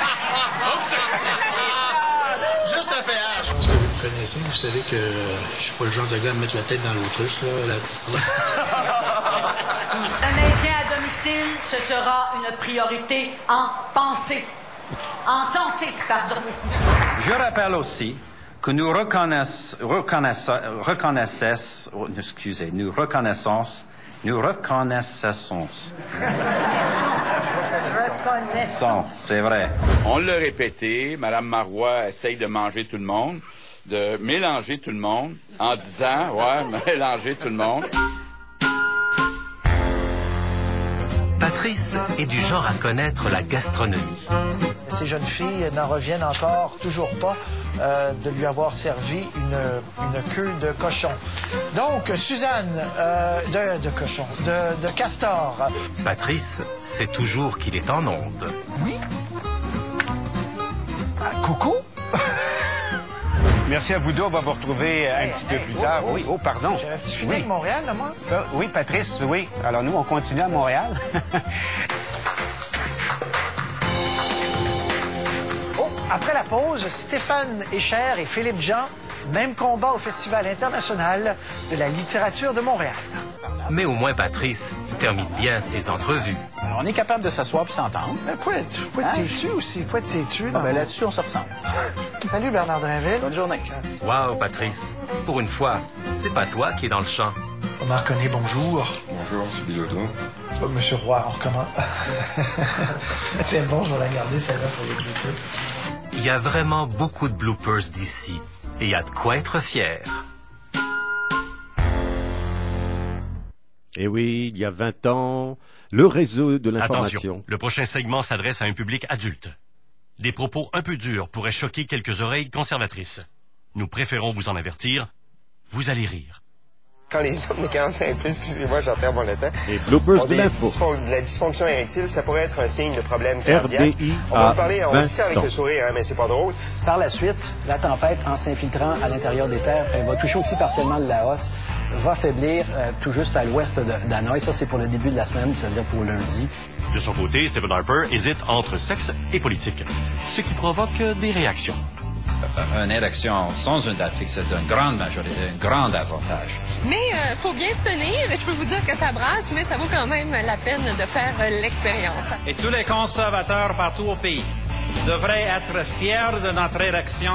Juste un péage. Je pense que vous me connaissez, vous savez que je suis pas le genre de gars à me mettre la tête dans l'autruche, là. Un maintien à domicile, ce sera une priorité en pensée. En santé, pardon. Je rappelle aussi que nous reconnaissons, c'est vrai. On l'a répété, Mme Marois essaye de manger tout le monde, de mélanger tout le monde, en disant, mélanger tout le monde. Patrice est du genre à connaître la gastronomie. Ces jeunes filles n'en reviennent encore toujours pas de lui avoir servi une queue de cochon. Donc, Suzanne, de castor. Patrice sait toujours qu'il est en onde. Oui. Coucou. Merci à vous deux. On va vous retrouver un petit peu plus tard. Oui, pardon. J'avais fini avec Montréal, là, moi? Oui, Patrice, oui. Alors, nous, on continue à Montréal. Après la pause, Stéphane Echer et Philippe Jean Même combat au Festival international de la littérature de Montréal. Mais au moins Patrice termine bien ses entrevues. Alors, on est capable de s'asseoir et s'entendre. Mais pas être têtu aussi, pas être têtu. Ben là-dessus, on se ressemble. Salut Bernard Drinville. Bonne journée. Wow, Patrice, pour une fois, c'est pas toi qui es dans le champ. Omar René, bonjour. Bonjour, c'est Bilodeau. Oh, Monsieur Roy, on recommence. C'est bon, je vais la garder, celle-là, pour les bloopers. Il y a vraiment beaucoup de bloopers d'ici. Et il y a de quoi être fier. Et oui, il y a 20 ans, le réseau de l'information. Attention, le prochain segment s'adresse à un public adulte. Des propos un peu durs pourraient choquer quelques oreilles conservatrices. Nous préférons vous en avertir. Vous allez rire. Quand les hommes de 40 ans et plus, excusez-moi, j'en perds mon temps. Les bloopers de l'info. La dysfonction érectile, ça pourrait être un signe de problème cardiaque. RDI on va parler, on dit ça avec le sourire, hein, mais c'est pas drôle. Par la suite, la tempête, en s'infiltrant à l'intérieur des terres, elle va toucher aussi partiellement le Laos, va faiblir tout juste à l'ouest d'Hanoï. Ça, c'est pour le début de la semaine, c'est-à-dire pour lundi. De son côté, Stephen Harper hésite entre sexe et politique, ce qui provoque des réactions. Une élection sans une date fixe, c'est une grande majorité, un grand avantage. Mais faut bien se tenir. Je peux vous dire que ça brasse, mais ça vaut quand même la peine de faire l'expérience. Et tous les conservateurs partout au pays devraient être fiers de notre élection.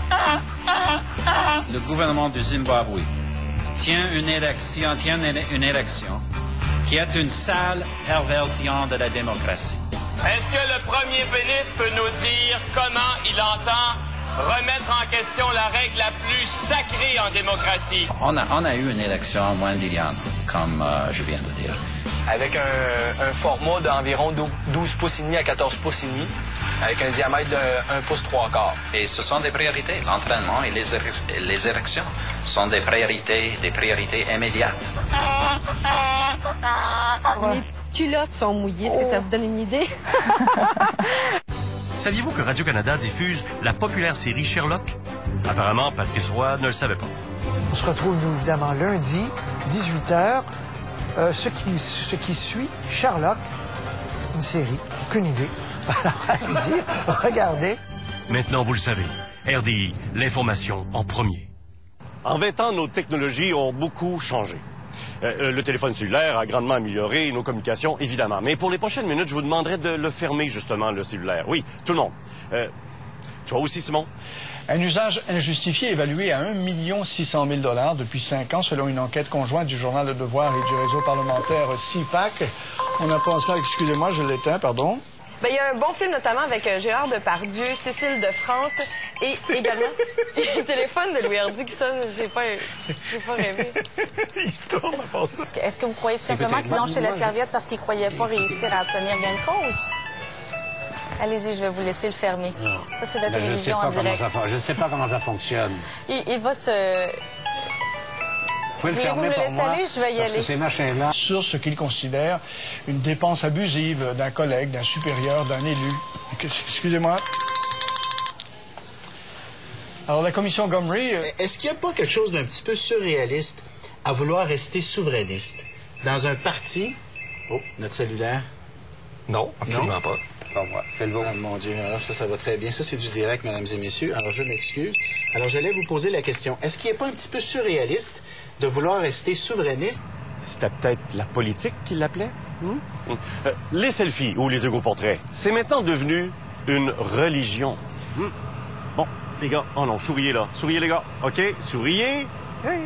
Le gouvernement du Zimbabwe tient une élection qui est une sale perversion de la démocratie. Est-ce que le premier ministre peut nous dire comment il entend remettre en question la règle la plus sacrée en démocratie? On a eu une élection mondiale, comme je viens de dire. Avec un format d'environ 12 pouces et demi à 14 pouces et demi, avec un diamètre de 1 pouce 3/4. Et ce sont des priorités. L'entraînement et les élections sont des priorités immédiates. Mes petites culottes sont mouillées. Est-ce que ça vous donne une idée? Saviez-vous que Radio-Canada diffuse la populaire série Sherlock? Apparemment, Patrice Roy ne le savait pas. On se retrouve, nous, évidemment, lundi, 18h. Ce qui suit, Sherlock, une série, aucune idée. Alors, allez-y, regardez. Maintenant, vous le savez, RDI, l'information en premier. En 20 ans, nos technologies ont beaucoup changé. Le téléphone cellulaire a grandement amélioré nos communications, évidemment. Mais pour les prochaines minutes, je vous demanderai de le fermer, justement, le cellulaire. Oui, tout le monde. Toi aussi, Simon? Un usage injustifié évalué à 1 600 000 $ depuis 5 ans, selon une enquête conjointe du Journal Le Devoir et du réseau parlementaire CIPAC. On apprend cela, excusez-moi, je l'éteins, pardon. Ben, il y a un bon film notamment avec Gérard Depardieu, Cécile de France et également le téléphone de Louis Hardy qui sonne. J'ai pas rêvé. Il se tourne à part ça. Est-ce que vous croyez tout simplement qu'ils ont jeté la serviette parce qu'ils croyaient pas réussir à obtenir gain de cause? Allez-y, je vais vous laisser le fermer. Non. Ça, c'est de la télévision en direct. Je ne sais pas comment ça fonctionne. Il va se... Vous pouvez le fermer pour moi, aller, je vais y aller. Que ces machins-là, sur ce qu'ils considèrent une dépense abusive d'un collègue, d'un supérieur, d'un élu. Excusez-moi. Alors, la commission Gomery... Est-ce qu'il n'y a pas quelque chose d'un petit peu surréaliste à vouloir rester souverainiste dans un parti... Oh, notre cellulaire. Non, absolument pas. Bon, ouais, fais le vôtre. Mon Dieu, alors ça va très bien. Ça, c'est du direct, mesdames et messieurs. Alors, je m'excuse. Alors, j'allais vous poser la question. Est-ce qu'il n'est pas un petit peu surréaliste de vouloir rester souverainiste? C'était peut-être la politique qui l'appelait? Les selfies ou les égo-portraits, c'est maintenant devenu une religion. Bon, les gars, oh non, souriez là. Souriez, les gars. OK, souriez. Hey.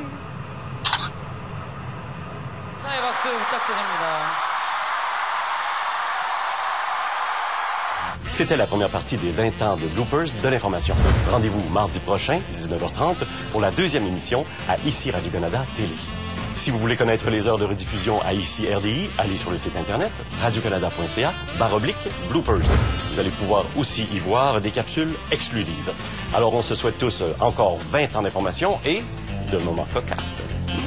C'était la première partie des 20 ans de bloopers de l'information. Rendez-vous mardi prochain, 19h30, pour la deuxième émission à Ici Radio-Canada Télé. Si vous voulez connaître les heures de rediffusion à Ici RDI, allez sur le site internet radiocanada.ca/bloopers. Vous allez pouvoir aussi y voir des capsules exclusives. Alors on se souhaite tous encore 20 ans d'information et de moments cocasses.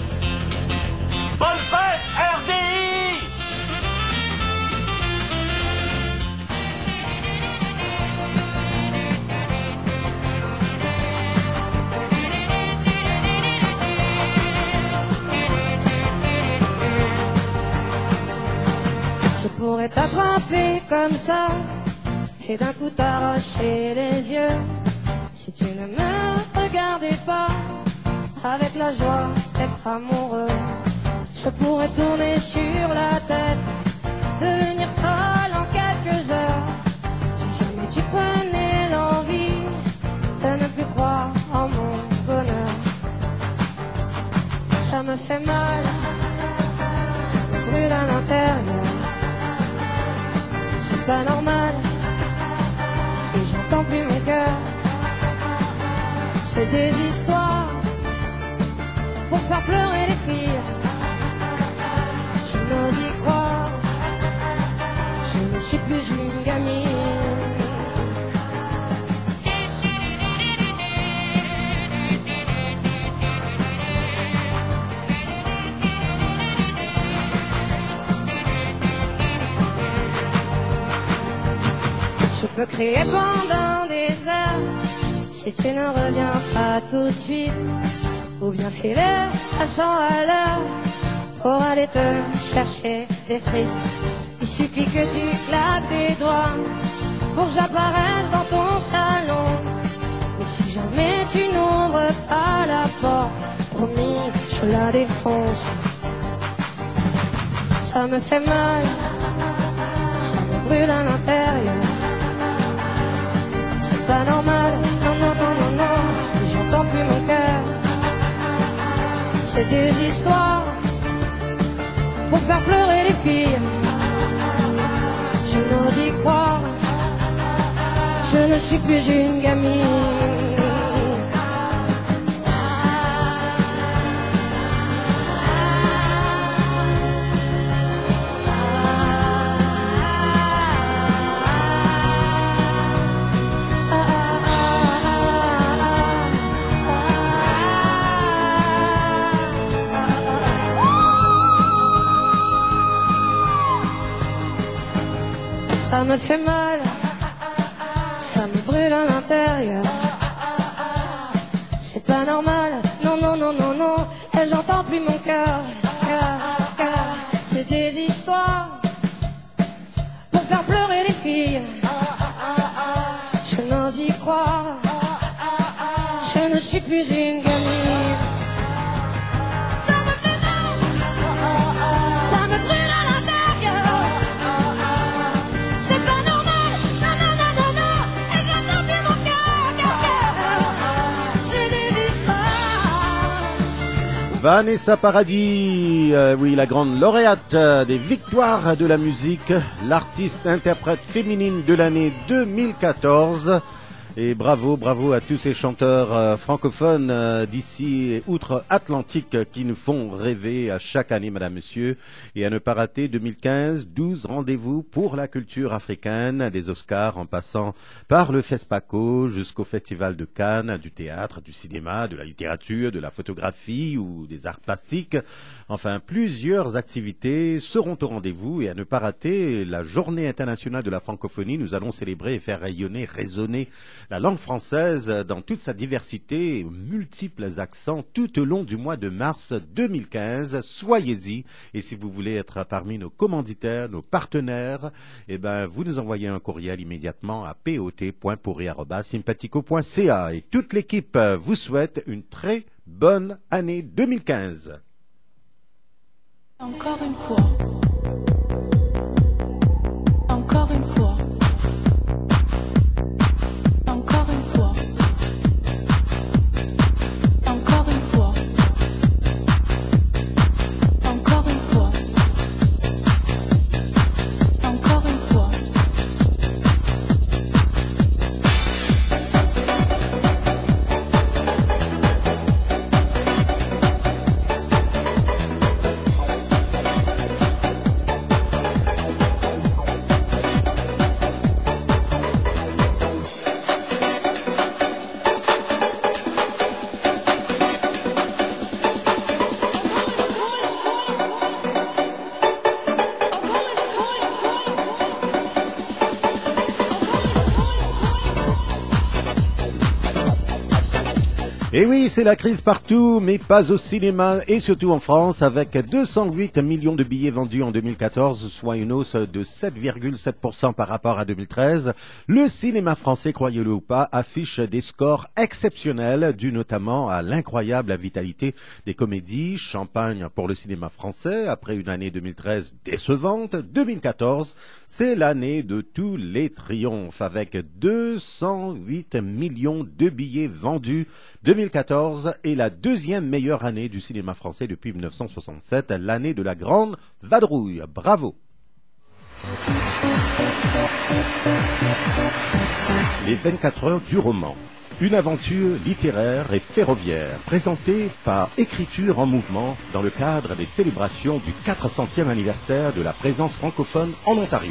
Bonne fête, RDI! Je pourrais t'attraper comme ça et d'un coup t'arracher les yeux si tu ne me regardais pas. avec la joie d'être amoureux. Je pourrais tourner sur la tête, devenir folle en quelques heures. Si jamais tu prenais l'envie de ne plus croire en mon bonheur. Ça me fait mal, ça me brûle à l'intérieur. C'est pas normal, et j'entends plus mon cœur. C'est des histoires pour faire pleurer les filles. Je n'ose y croire, je ne suis plus une gamine. Je peux crier pendant des heures si tu ne reviens pas tout de suite, ou bien filer à 100 à l'heure pour aller te chercher des frites. Il suffit que tu claques des doigts pour que j'apparaisse dans ton salon. Mais si jamais tu n'ouvres pas la porte, promis, je la défonce. Ça me fait mal, ça me brûle à l'intérieur. C'est pas normal, non, non, non, non, non, et j'entends plus mon cœur. C'est des histoires pour faire pleurer les filles. Je n'ose y croire, je ne suis plus une gamine. Ça me fait mal, ça me brûle à l'intérieur. C'est pas normal, non, non, non, non, non, et j'entends plus mon cœur, car c'est des histoires pour faire pleurer les filles. Je n'ose y croire, je ne suis plus une gamine. Ça me fait mal, ça me brûle à l'intérieur. C'est pas normal, non, non, non, non, non, et j'entends plus mon cœur, c'est des histoires. Vanessa Paradis, oui, la grande lauréate des victoires de la musique, l'artiste interprète féminine de l'année 2014. Et bravo, bravo à tous ces chanteurs francophones d'ici et outre-Atlantique qui nous font rêver à chaque année, madame, monsieur. Et à ne pas rater 2015, 12 rendez-vous pour la culture africaine, des Oscars en passant par le FESPACO jusqu'au Festival de Cannes, du théâtre, du cinéma, de la littérature, de la photographie ou des arts plastiques. Enfin, plusieurs activités seront au rendez-vous et à ne pas rater la Journée internationale de la francophonie. Nous allons célébrer et faire résonner la langue française dans toute sa diversité et multiples accents tout au long du mois de mars 2015. Soyez-y. Et si vous voulez être parmi nos commanditaires, nos partenaires, eh ben, vous nous envoyez un courriel immédiatement à pot.pourri@sympathico.ca. Et toute l'équipe vous souhaite une très bonne année 2015. Encore une fois. Encore une fois. Encore une fois. Encore une fois. Encore une fois. Encore une fois. Et oui, c'est la crise partout, mais pas au cinéma et surtout en France, avec 208 millions de billets vendus en 2014, soit une hausse de 7,7% par rapport à 2013. Le cinéma français, croyez-le ou pas, affiche des scores exceptionnels, dus notamment à l'incroyable vitalité des comédies. Champagne pour le cinéma français, après une année 2013 décevante. 2014, c'est l'année de tous les triomphes, avec 208 millions de billets vendus. 2014 est la deuxième meilleure année du cinéma français depuis 1967, l'année de la grande vadrouille. Bravo! Les 24 heures du roman. Une aventure littéraire et ferroviaire présentée par Écriture en mouvement dans le cadre des célébrations du 400e anniversaire de la présence francophone en Ontario.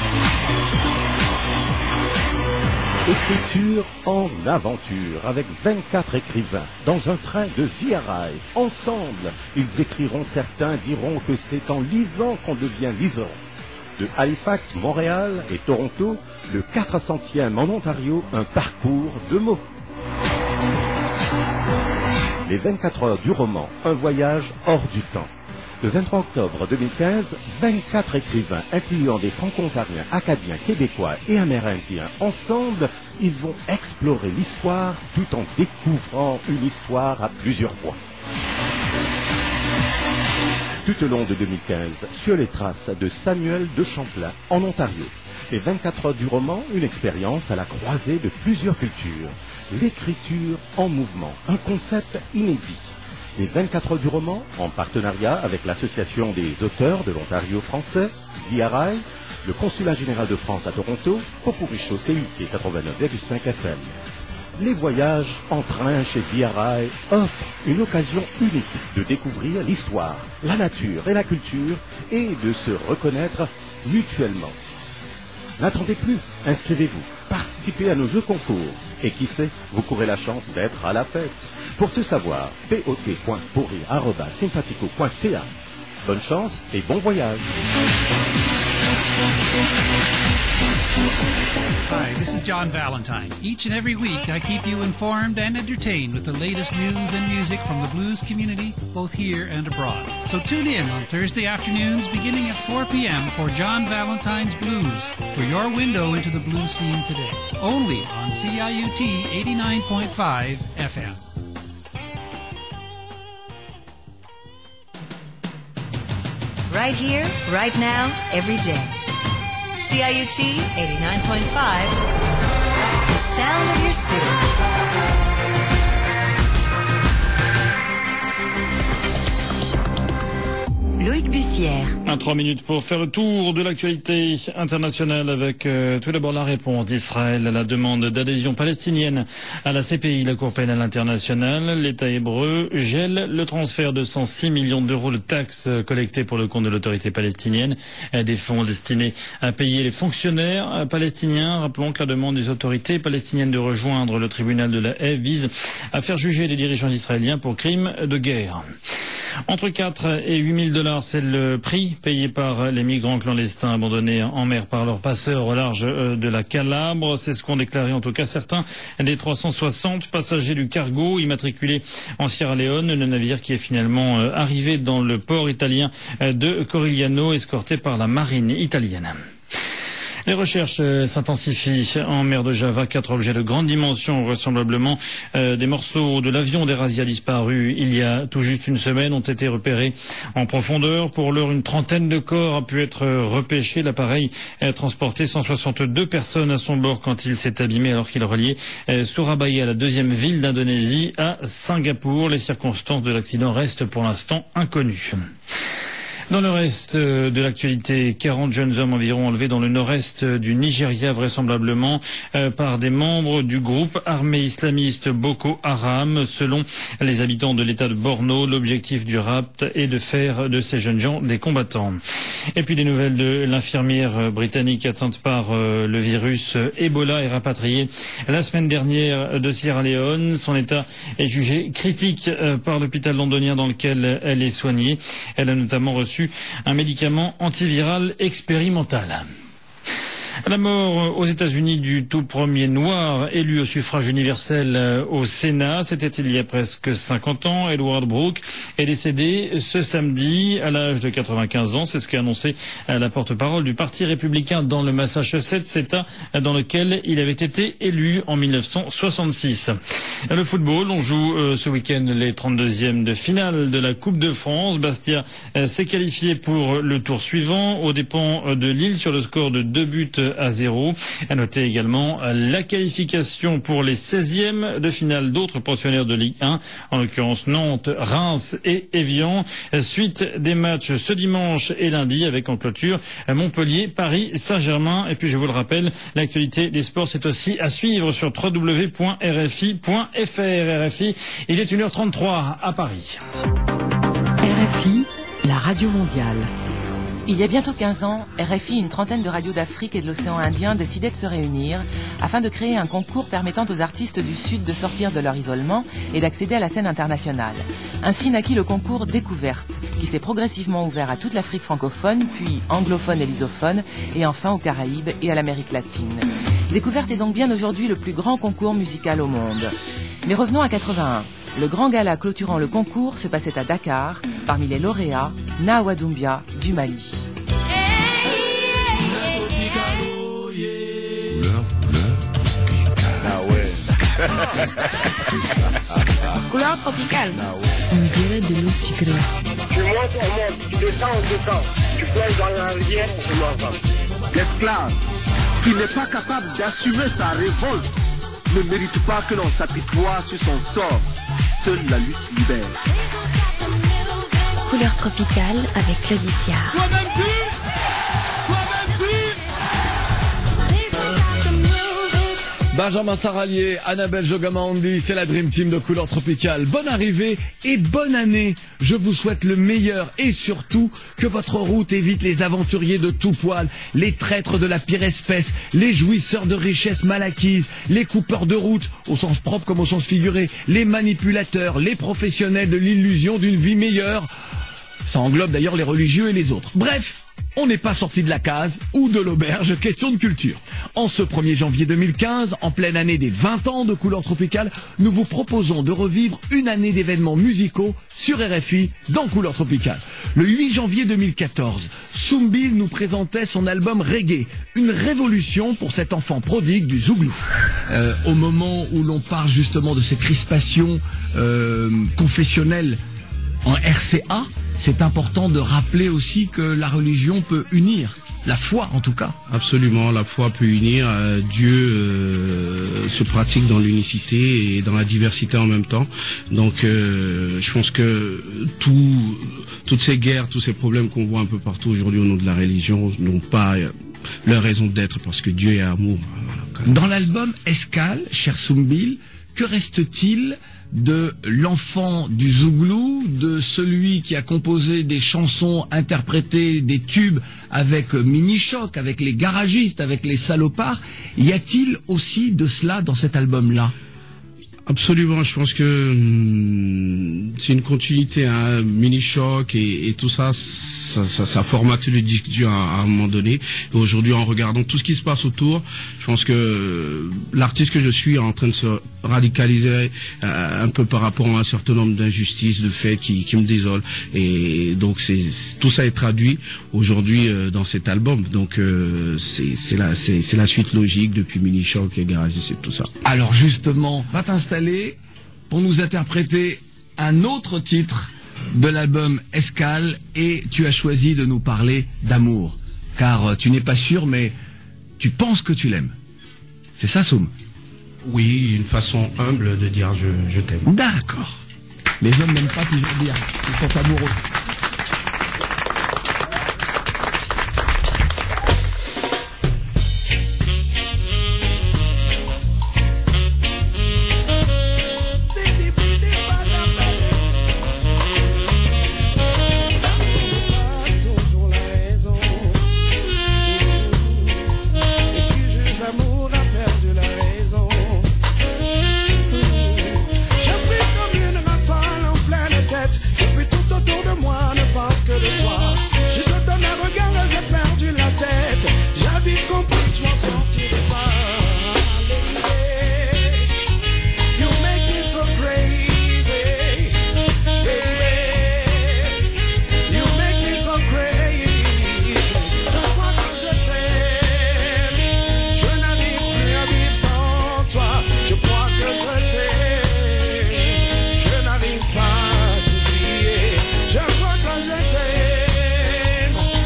Écriture en aventure avec 24 écrivains dans un train de Via Rail. Ensemble, ils écriront, certains diront que c'est en lisant qu'on devient lisant. De Halifax, Montréal et Toronto, le 400e en Ontario, un parcours de mots. Les 24 heures du roman, un voyage hors du temps. Le 23 octobre 2015, 24 écrivains, incluant des franco-ontariens, acadiens, québécois et amérindiens, ensemble, ils vont explorer l'histoire tout en découvrant une histoire à plusieurs voix. Tout au long de 2015, sur les traces de Samuel de Champlain, en Ontario. Les 24 heures du roman, une expérience à la croisée de plusieurs cultures. L'écriture en mouvement, un concept inédit. Les 24 heures du roman, en partenariat avec l'Association des auteurs de l'Ontario français, Via Rail, le Consulat général de France à Toronto, Popuricho CUT 89,5 FM. Les voyages en train chez Via Rail offrent une occasion unique de découvrir l'histoire, la nature et la culture et de se reconnaître mutuellement. N'attendez plus, inscrivez-vous, participez à nos jeux concours et qui sait, vous courez la chance d'être à la fête. Pour tout savoir, pot.pourrir@sympathico.ca. Bonne chance et bon voyage. Hi, this is John Valentine. Each and every week, I keep you informed and entertained with the latest news and music from the blues community, both here and abroad. So tune in on Thursday afternoons beginning at 4 p.m. for John Valentine's Blues, for your window into the blues scene today. Only on CIUT 89.5 FM. Right here, right now, every day. CIUT 89.5, the sound of your city. Loïc Bussière. 3 minutes pour faire le tour de l'actualité internationale avec tout d'abord la réponse d'Israël à la demande d'adhésion palestinienne à la CPI, la Cour pénale internationale. L'État hébreu gèle le transfert de 106 millions d'euros de taxes collectées pour le compte de l'autorité palestinienne, des fonds destinés à payer les fonctionnaires palestiniens. Rappelons que la demande des autorités palestiniennes de rejoindre le tribunal de la Haye vise à faire juger les dirigeants israéliens pour crimes de guerre. Entre 4 et 8 000 $, c'est le prix payé par les migrants clandestins abandonnés en mer par leurs passeurs au large de la Calabre. C'est ce qu'ont déclaré en tout cas certains des 360 passagers du cargo immatriculés en Sierra Leone, le navire qui est finalement arrivé dans le port italien de Corigliano, escorté par la marine italienne. Les recherches s'intensifient en mer de Java. 4 objets de grande dimension, vraisemblablement des morceaux de l'avion d'Eurasia disparu il y a tout juste une semaine, ont été repérés en profondeur. Pour l'heure, une trentaine de corps a pu être repêché. L'appareil a transporté 162 personnes à son bord quand il s'est abîmé alors qu'il reliait Surabaya, la deuxième ville d'Indonésie, à Singapour. Les circonstances de l'accident restent pour l'instant inconnues. Dans le reste de l'actualité, 40 jeunes hommes environ enlevés dans le nord-est du Nigeria, vraisemblablement par des membres du groupe armé islamiste Boko Haram. Selon les habitants de l'état de Borno, l'objectif du rapt est de faire de ces jeunes gens des combattants. Et puis des nouvelles de l'infirmière britannique atteinte par le virus Ebola et rapatriée la semaine dernière de Sierra Leone. Son état est jugé critique par l'hôpital londonien dans lequel elle est soignée. Elle a notamment reçu un médicament antiviral expérimental. La mort aux États-Unis du tout premier noir élu au suffrage universel au Sénat. C'était il y a presque 50 ans. Edward Brooke est décédé ce samedi à l'âge de 95 ans. C'est ce qu'a annoncé la porte-parole du Parti républicain dans le Massachusetts, État dans lequel il avait été élu en 1966. Le football, on joue ce week-end les 32e de finale de la Coupe de France. Bastia s'est qualifié pour le tour suivant aux dépens de Lille sur le score de 2-0. À noter également la qualification pour les 16e de finale d'autres pensionnaires de Ligue 1, en l'occurrence Nantes, Reims et Évian. Suite des matchs ce dimanche et lundi avec en clôture Montpellier, Paris, Saint-Germain. Et puis je vous le rappelle, l'actualité des sports c'est aussi à suivre sur www.rfi.fr. RFI, il est 1h33 à Paris. RFI, la radio mondiale. Il y a bientôt 15 ans, RFI, une trentaine de radios d'Afrique et de l'océan Indien décidaient de se réunir afin de créer un concours permettant aux artistes du Sud de sortir de leur isolement et d'accéder à la scène internationale. Ainsi naquit le concours Découverte, qui s'est progressivement ouvert à toute l'Afrique francophone, puis anglophone et lusophone, et enfin aux Caraïbes et à l'Amérique latine. Découverte est donc bien aujourd'hui le plus grand concours musical au monde. Mais revenons à 81. Le grand gala clôturant le concours se passait à Dakar. Parmi les lauréats, Nawa Doumbia du Mali. Couleur tropicale. On dirait de l'eau sucrée. Tu montes, on monte, tu descends, on descend. Tu plonges dans la rivière, on l'entend. L'esclave qui n'est pas capable d'assumer sa révolte ne mérite pas que l'on s'apitoie sur son sort. Seule la lutte libère. Couleur tropicale avec Claudicia. Benjamin Saralier, Annabelle Jogamandi, c'est la Dream Team de Couleur Tropicale. Bonne arrivée et bonne année. Je vous souhaite le meilleur et surtout que votre route évite les aventuriers de tout poil, les traîtres de la pire espèce, les jouisseurs de richesses mal acquises, les coupeurs de route, au sens propre comme au sens figuré, les manipulateurs, les professionnels de l'illusion d'une vie meilleure. Ça englobe d'ailleurs les religieux et les autres. Bref, on n'est pas sorti de la case ou de l'auberge, question de culture. En ce 1er janvier 2015, en pleine année des 20 ans de Couleur Tropicale, nous vous proposons de revivre une année d'événements musicaux sur RFI dans Couleur Tropicale. Le 8 janvier 2014, Soumbil nous présentait son album Reggae, une révolution pour cet enfant prodigue du Zouglou. Au moment où l'on parle justement de ces crispations confessionnelles en RCA, c'est important de rappeler aussi que la religion peut unir, la foi en tout cas. Absolument, la foi peut unir. Dieu se pratique dans l'unicité et dans la diversité en même temps. Donc je pense que toutes ces guerres, tous ces problèmes qu'on voit un peu partout aujourd'hui au nom de la religion n'ont pas leur raison d'être parce que Dieu est amour. Voilà. Dans l'album Escale, cher Soumbil, que reste-t-il de l'enfant du Zouglou, de celui qui a composé des chansons, interprété des tubes avec Mini Choc, avec les garagistes, avec les salopards? Y a-t-il aussi de cela dans cet album-là? Absolument, je pense que c'est une continuité, hein, Mini Choc et tout ça, ça a formaté le disque dur à un moment donné. Et aujourd'hui, en regardant tout ce qui se passe autour, je pense que l'artiste que je suis est en train de se radicaliser un peu par rapport à un certain nombre d'injustices, de faits qui me désolent. Et donc tout ça est traduit aujourd'hui dans cet album. Donc c'est la suite logique depuis Mini Choc et Garagiste et tout ça. Alors justement, va t'installer pour nous interpréter un autre titre de l'album Escale et tu as choisi de nous parler d'amour. Car tu n'es pas sûr mais tu penses que tu l'aimes. C'est ça, Soum? Oui, une façon humble de dire je t'aime. D'accord. Les hommes n'aiment pas toujours dire qu'ils sont amoureux. Depuis tout autour de moi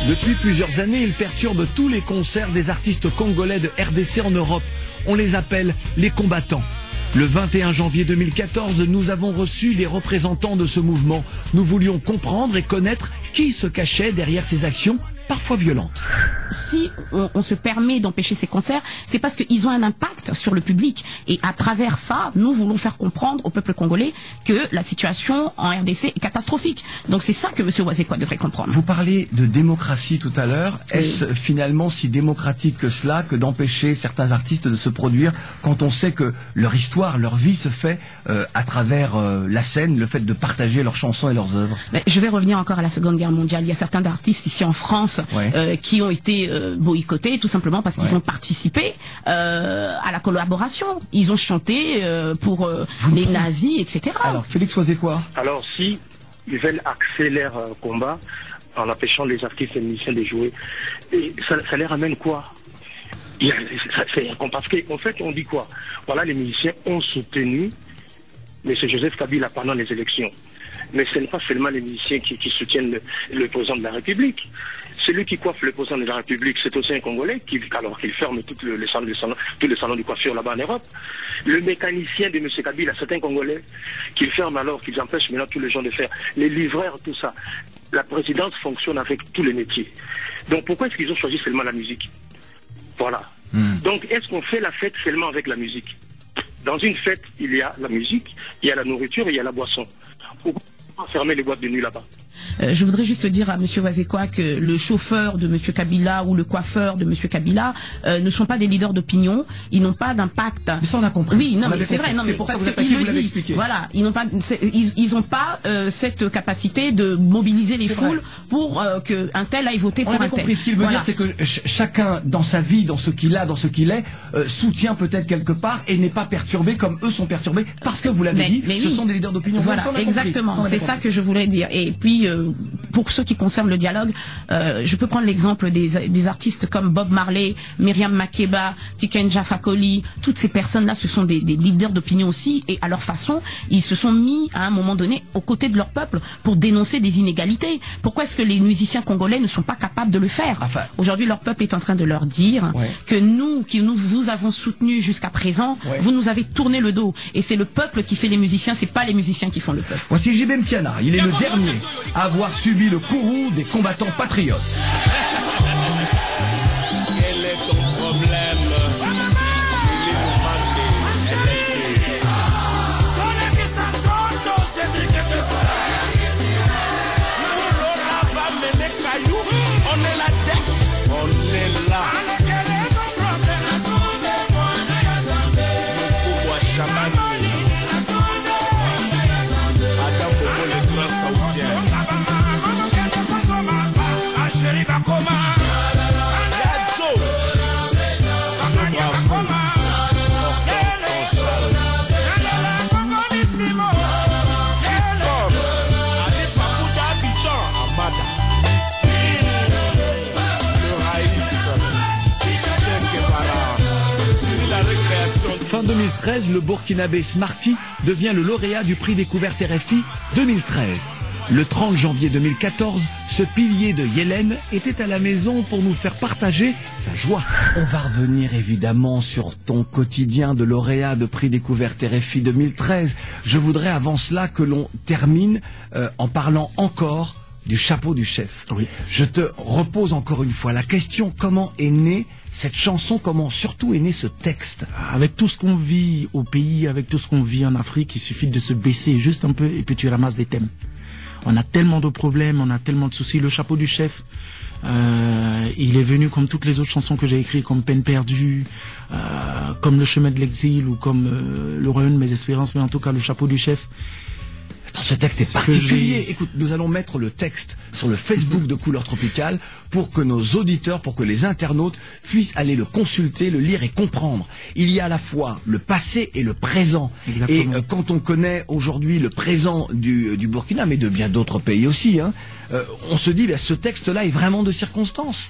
Depuis plusieurs années, il perturbe tous les concerts des artistes congolais de RDC en Europe. On les appelle les combattants. Le 21 janvier 2014, nous avons reçu les représentants de ce mouvement. Nous voulions comprendre et connaître qui se cachait derrière ces actions parfois violentes. Si on se permet d'empêcher ces concerts, c'est parce qu'ils ont un impact sur le public. Et à travers ça, nous voulons faire comprendre au peuple congolais que la situation en RDC est catastrophique. Donc c'est ça que M. Wazekwa devrait comprendre. Vous parlez de démocratie tout à l'heure. Oui. Est-ce finalement si démocratique que cela que d'empêcher certains artistes de se produire quand on sait que leur histoire, leur vie se fait à travers la scène, le fait de partager leurs chansons et leurs œuvres? Mais je vais revenir encore à la Seconde Guerre mondiale. Il y a certains artistes ici en France qui ont été boycottés tout simplement parce qu'ils ont participé à la collaboration. Ils ont chanté pour les nazis, etc. Alors, Félix Wazekwa. Alors, si ils veulent accélérer un combat en empêchant les artistes et les musiciens de jouer, et ça les ramène quoi? Parce qu'en fait, on dit quoi? Voilà, les musiciens ont soutenu M. Joseph Kabila pendant les élections. Mais ce n'est pas seulement les musiciens qui soutiennent le président de la République. Celui qui coiffe le président de la République, c'est aussi un Congolais, alors qu'il ferme tous les salons de coiffure là-bas en Europe. Le mécanicien de M. Kabila, c'est un Congolais, qu'il ferme alors qu'ils empêchent maintenant tous les gens de faire. Les livreurs, tout ça. La présidence fonctionne avec tous les métiers. Donc pourquoi est-ce qu'ils ont choisi seulement la musique? Voilà. Donc est-ce qu'on fait la fête seulement avec la musique? Dans une fête, il y a la musique, il y a la nourriture et il y a la boisson. Pourquoi fermer les boîtes de nuit là-bas? Je voudrais juste dire à M. Wazekwa que le chauffeur de M. Kabila ou le coiffeur de M. Kabila ne sont pas des leaders d'opinion, ils n'ont pas d'impact. Mais ça on a compris. Oui, non, mais c'est vrai, non, mais parce qu'il le dit. Voilà, ils n'ont pas, ils ont pas cette capacité de mobiliser les foules pour qu'un tel aille voter pour un tel. On a compris. Ce qu'il veut dire, c'est que chacun dans sa vie, dans ce qu'il a, dans ce qu'il est, soutient peut-être quelque part et n'est pas perturbé comme eux sont perturbés parce que vous l'avez dit, ce sont des leaders d'opinion. Voilà, exactement. C'est ça que je voulais dire. Et puis pour ceux qui concernent le dialogue, je peux prendre l'exemple des artistes comme Bob Marley, Myriam Makeba, Tiken Jah Fakoly. Toutes ces personnes-là, ce sont des leaders d'opinion aussi, et à leur façon, ils se sont mis à un moment donné aux côtés de leur peuple pour dénoncer des inégalités. Pourquoi est-ce que les musiciens congolais ne sont pas capables de le faire? Aujourd'hui, leur peuple est en train de leur dire que nous, vous avons soutenus jusqu'à présent, vous nous avez tourné le dos. Et c'est le peuple qui fait les musiciens, c'est pas les musiciens qui font le peuple. Voici JB Mtiana, il est le dernier à avoir subi le courroux des combattants patriotes. Quel est ton problème? On est là. Pourquoi chaman? Adam Bobo le grand saoudien. Fin 2013, le Burkinabé Smarty devient le lauréat du prix découverte RFI 2013. Le 30 janvier 2014, ce pilier de Yélène était à la maison pour nous faire partager sa joie. On va revenir évidemment sur ton quotidien de lauréat de prix découverte RFI 2013. Je voudrais avant cela que l'on termine en parlant encore du chapeau du chef. Oui. Je te repose encore une fois la question, comment est née cette chanson, comment surtout est né ce texte? Avec tout ce qu'on vit au pays, avec tout ce qu'on vit en Afrique, il suffit de se baisser juste un peu et puis tu ramasses des thèmes. On a tellement de problèmes, on a tellement de soucis. Le chapeau du chef, il est venu comme toutes les autres chansons que j'ai écrites, comme Peine perdue, comme Le chemin de l'exil ou comme Le royaume de mes espérances, mais en tout cas le chapeau du chef. Attends, ce texte est particulier. Écoute, nous allons mettre le texte sur le Facebook de Couleur Tropicale pour que nos auditeurs, pour que les internautes puissent aller le consulter, le lire et comprendre. Il y a à la fois le passé et le présent. Exactement. Et quand on connaît aujourd'hui le présent du Burkina, mais de bien d'autres pays aussi, on se dit, ce texte-là est vraiment de circonstance.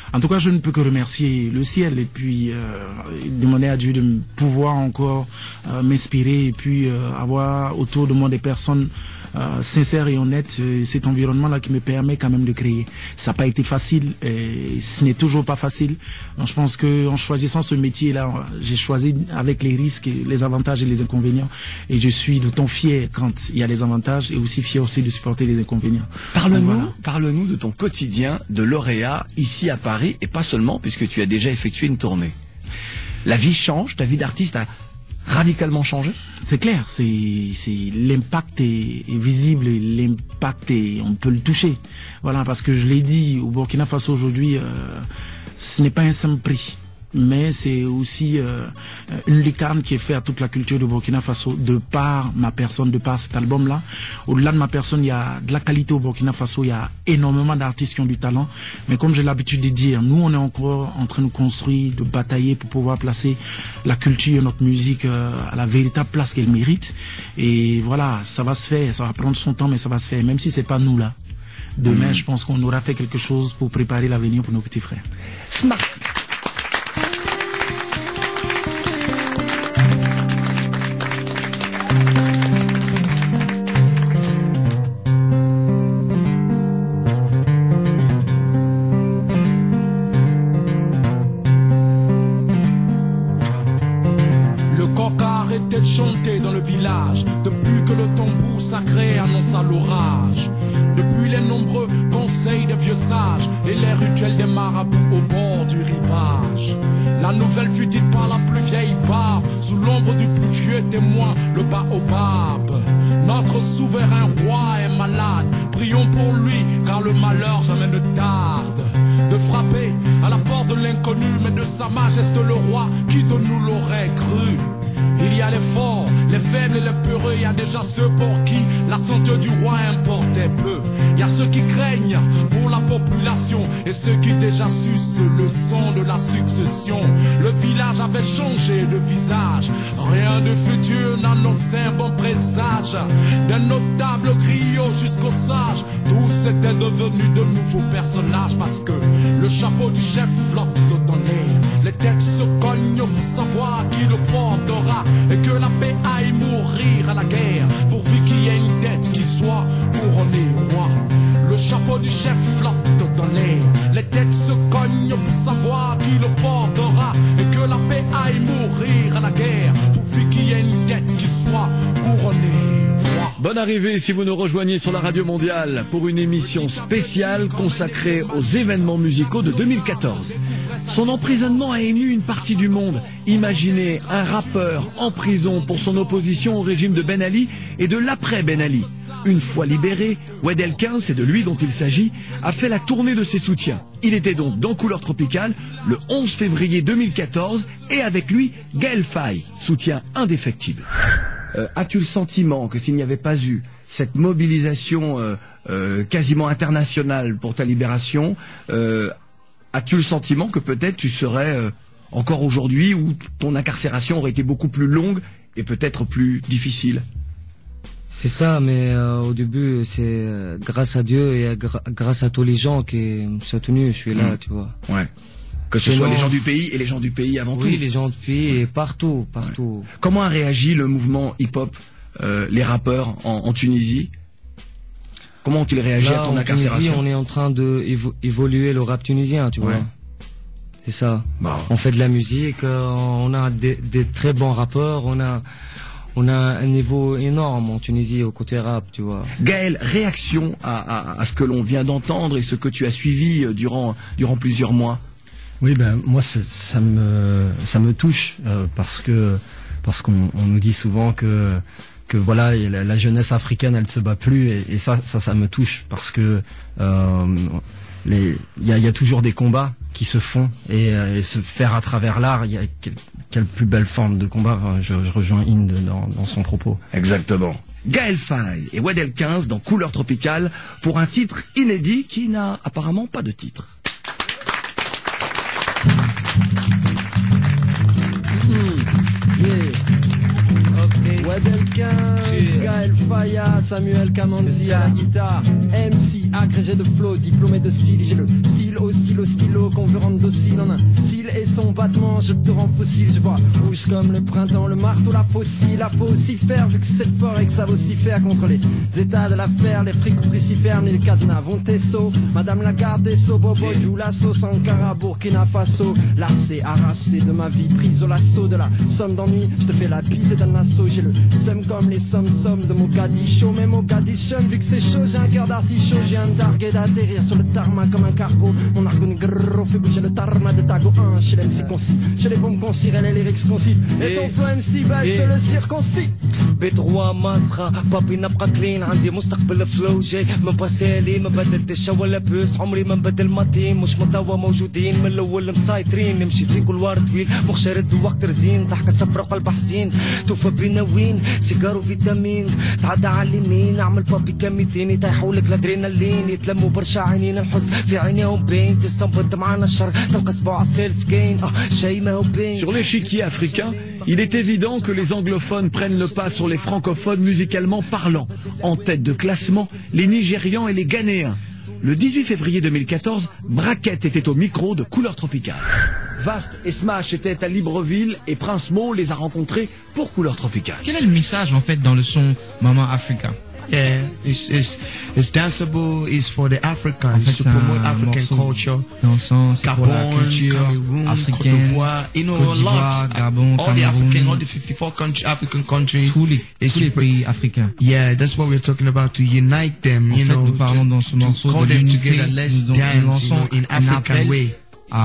En tout cas, je ne peux que remercier le ciel et puis demander à Dieu de pouvoir encore m'inspirer et puis avoir autour de moi des personnes sincères et honnêtes. Cet environnement-là qui me permet quand même de créer. Ça n'a pas été facile et ce n'est toujours pas facile. Donc, je pense que en choisissant ce métier-là, j'ai choisi avec les risques, les avantages et les inconvénients. Et je suis d'autant fier quand il y a les avantages et aussi fier aussi de supporter les inconvénients. Parle-nous de ton quotidien de lauréat ici à Paris et pas seulement puisque tu as déjà effectué une tournée. La vie change, ta vie d'artiste a radicalement changé? C'est clair, c'est l'impact est visible et l'impact on peut le toucher. Voilà, parce que je l'ai dit, au Burkina Faso aujourd'hui, ce n'est pas un simple prix. Mais c'est aussi une lucarne qui est faite à toute la culture de Burkina Faso de par ma personne, de par cet album-là. Au-delà de ma personne, il y a de la qualité au Burkina Faso, il y a énormément d'artistes qui ont du talent. Mais comme j'ai l'habitude de dire, nous on est encore en train de construire, de batailler pour pouvoir placer la culture, notre musique à la véritable place qu'elle mérite. Et voilà, ça va se faire, ça va prendre son temps, mais ça va se faire, même si c'est pas nous là. Demain, je pense qu'on aura fait quelque chose pour préparer l'avenir pour nos petits frères. Smart. Chanter dans le village, depuis que le tambour sacré annonce à l'orage, depuis les nombreux conseils des vieux sages et les rituels des marabouts au bord du rivage. La nouvelle fut dite par la plus vieille barbe, sous l'ombre du plus vieux témoin, le baobab. Notre souverain roi est malade, prions pour lui, car le malheur jamais ne tarde. De frapper à la porte de l'inconnu, mais de sa majesté le roi, qui de nous l'aurait cru? Il y a les forts, les faibles et les peureux. Il y a déjà ceux pour qui la santé du roi importait peu. Il y a ceux qui craignent pour la population et ceux qui déjà sucent le sang de la succession. Le village avait changé de visage, rien de futur n'annonçait un bon présage. Des notables griots jusqu'aux sages, tous étaient devenus de nouveaux personnages. Parce que le chapeau du chef flotte dans l'air, les têtes se cognent pour savoir qui le portera, et que la paix aille mourir à la guerre, pourvu qu'il y ait une tête qui soit couronnée roi. Le chapeau du chef flotte dans l'air, les têtes se cognent pour savoir qui le portera, et que la paix aille mourir à la guerre, pourvu qu'il y ait une tête qui soit couronnée roi. Bonne arrivée si vous nous rejoignez sur la Radio Mondiale pour une émission spéciale consacrée aux événements musicaux de 2014. Son emprisonnement a ému une partie du monde. Imaginez un rappeur en prison pour son opposition au régime de Ben Ali et de l'après Ben Ali. Une fois libéré, Oued-El-Quin, c'est de lui dont il s'agit, a fait la tournée de ses soutiens. Il était donc dans Couleur Tropicale le 11 février 2014 et avec lui, Gaël Faye, soutien indéfectible. As-tu le sentiment que s'il n'y avait pas eu cette mobilisation quasiment internationale pour ta libération, as-tu le sentiment que peut-être tu serais encore aujourd'hui où ton incarcération aurait été beaucoup plus longue et peut-être plus difficile? C'est ça, mais au début, c'est grâce à Dieu et grâce à tous les gens qui m'ont soutenu, je suis là, tu vois. Ouais. Que ce soit les gens du pays et les gens du pays avant tout. Oui, les gens du pays et partout, partout. Comment a réagi le mouvement hip-hop, les rappeurs en Tunisie? Comment ont-ils réagi à ton incarcération? En Tunisie, on est en train de évoluer le rap tunisien, tu vois. C'est ça. Bon. On fait de la musique, on a des très bons rappeurs, on a un niveau énorme en Tunisie au côté rap, tu vois. Gaël, réaction à ce que l'on vient d'entendre et ce que tu as suivi durant plusieurs mois. Oui, ben moi ça me touche parce qu'on nous dit souvent que voilà, la jeunesse africaine elle se bat plus et ça me touche parce que il y a toujours des combats qui se font et se faire à travers l'art, il y a quelle plus belle forme de combat. Enfin, je rejoins Inde dans son propos. Exactement. Gaël Faye et Oued-El-Quin dans Couleur Tropicale pour un titre inédit qui n'a apparemment pas de titre. Yeah. Ok. Wedelkin, Gaël Faya, Samuel Kamanzi à la guitare, MC agrégé de flow, diplômé de style, j'ai le style au stylo qu'on veut rendre docile en un cil et son battement, je te rends fossile, je vois rouge comme le printemps, le marteau, la faucille, la faut aussi faire vu que c'est fort et que ça vaut aussi faire contre les états de l'affaire, les frics ferment, les cadenas vont tesso, Madame la garde des Sceaux, Bobo joue la sauce, Ankara, Burkina Faso, lassé, harassé de ma vie, prise au lasso de la somme d'ennui, je te fais la bise et d'un assaut, j'ai le somme comme les sommes de Mogadiscio, mais Mogadiscio, vu que c'est chaud, j'ai un cœur d'artichaut, j'ai un dargué d'atterrir sur le tarmac comme un cargo, mon argot gros fait bouger le tarmac de Tago 1, chez l'MC concis, chez les bombes concires et les lyrics concis, et ton flow MC, bah je te le circoncis. B3 مسخة بابي نبقى كلين عندي مستقبل فلو جاي من باسالي ما بدلتش ولا بوس عمري ما نبدل ماتين مش من توا موجودين من الاول مسيطرين نمشي في كل وار طويل مخ شارد وقت رزين ضحكة صفرا قلب حزين توفى بينا وين سيجارو فيتامين تعدى على اليمين اعمل بابي كميتين يطيحوا لك الادرينالين يتلموا برشا عينين الحزن في عينيهم باين تستنبط معانا الشر تلقى صباع الثالث كاين شي ما هو باين. Sur l'échiquier africain, il est évident que les anglophones prennent le pas sur les francophones musicalement parlant. En tête de classement, les Nigérians et les Ghanéens. Le 18 février 2014, Braquette était au micro de Couleur Tropicale. Vast et Smash étaient à Libreville et Prince Mo les a rencontrés pour Couleur Tropicale. Quel est le message en fait dans le son Maman Africa? Yeah, it's danceable. It's for the Africans. It's to promote African culture. Dansant, c'est pour la culture Cameroon, africaine. Côte d'Ivoire, you know, Côte d'Ivoire, Gabon, all the African, all the 54 African countries. Tous les pays africains. Yeah, that's what we're talking about, to unite them. En you fait, know, nous parlons dans ce morceau call de them l'unité. together. Let's Nous dance, you know, lançons in African way.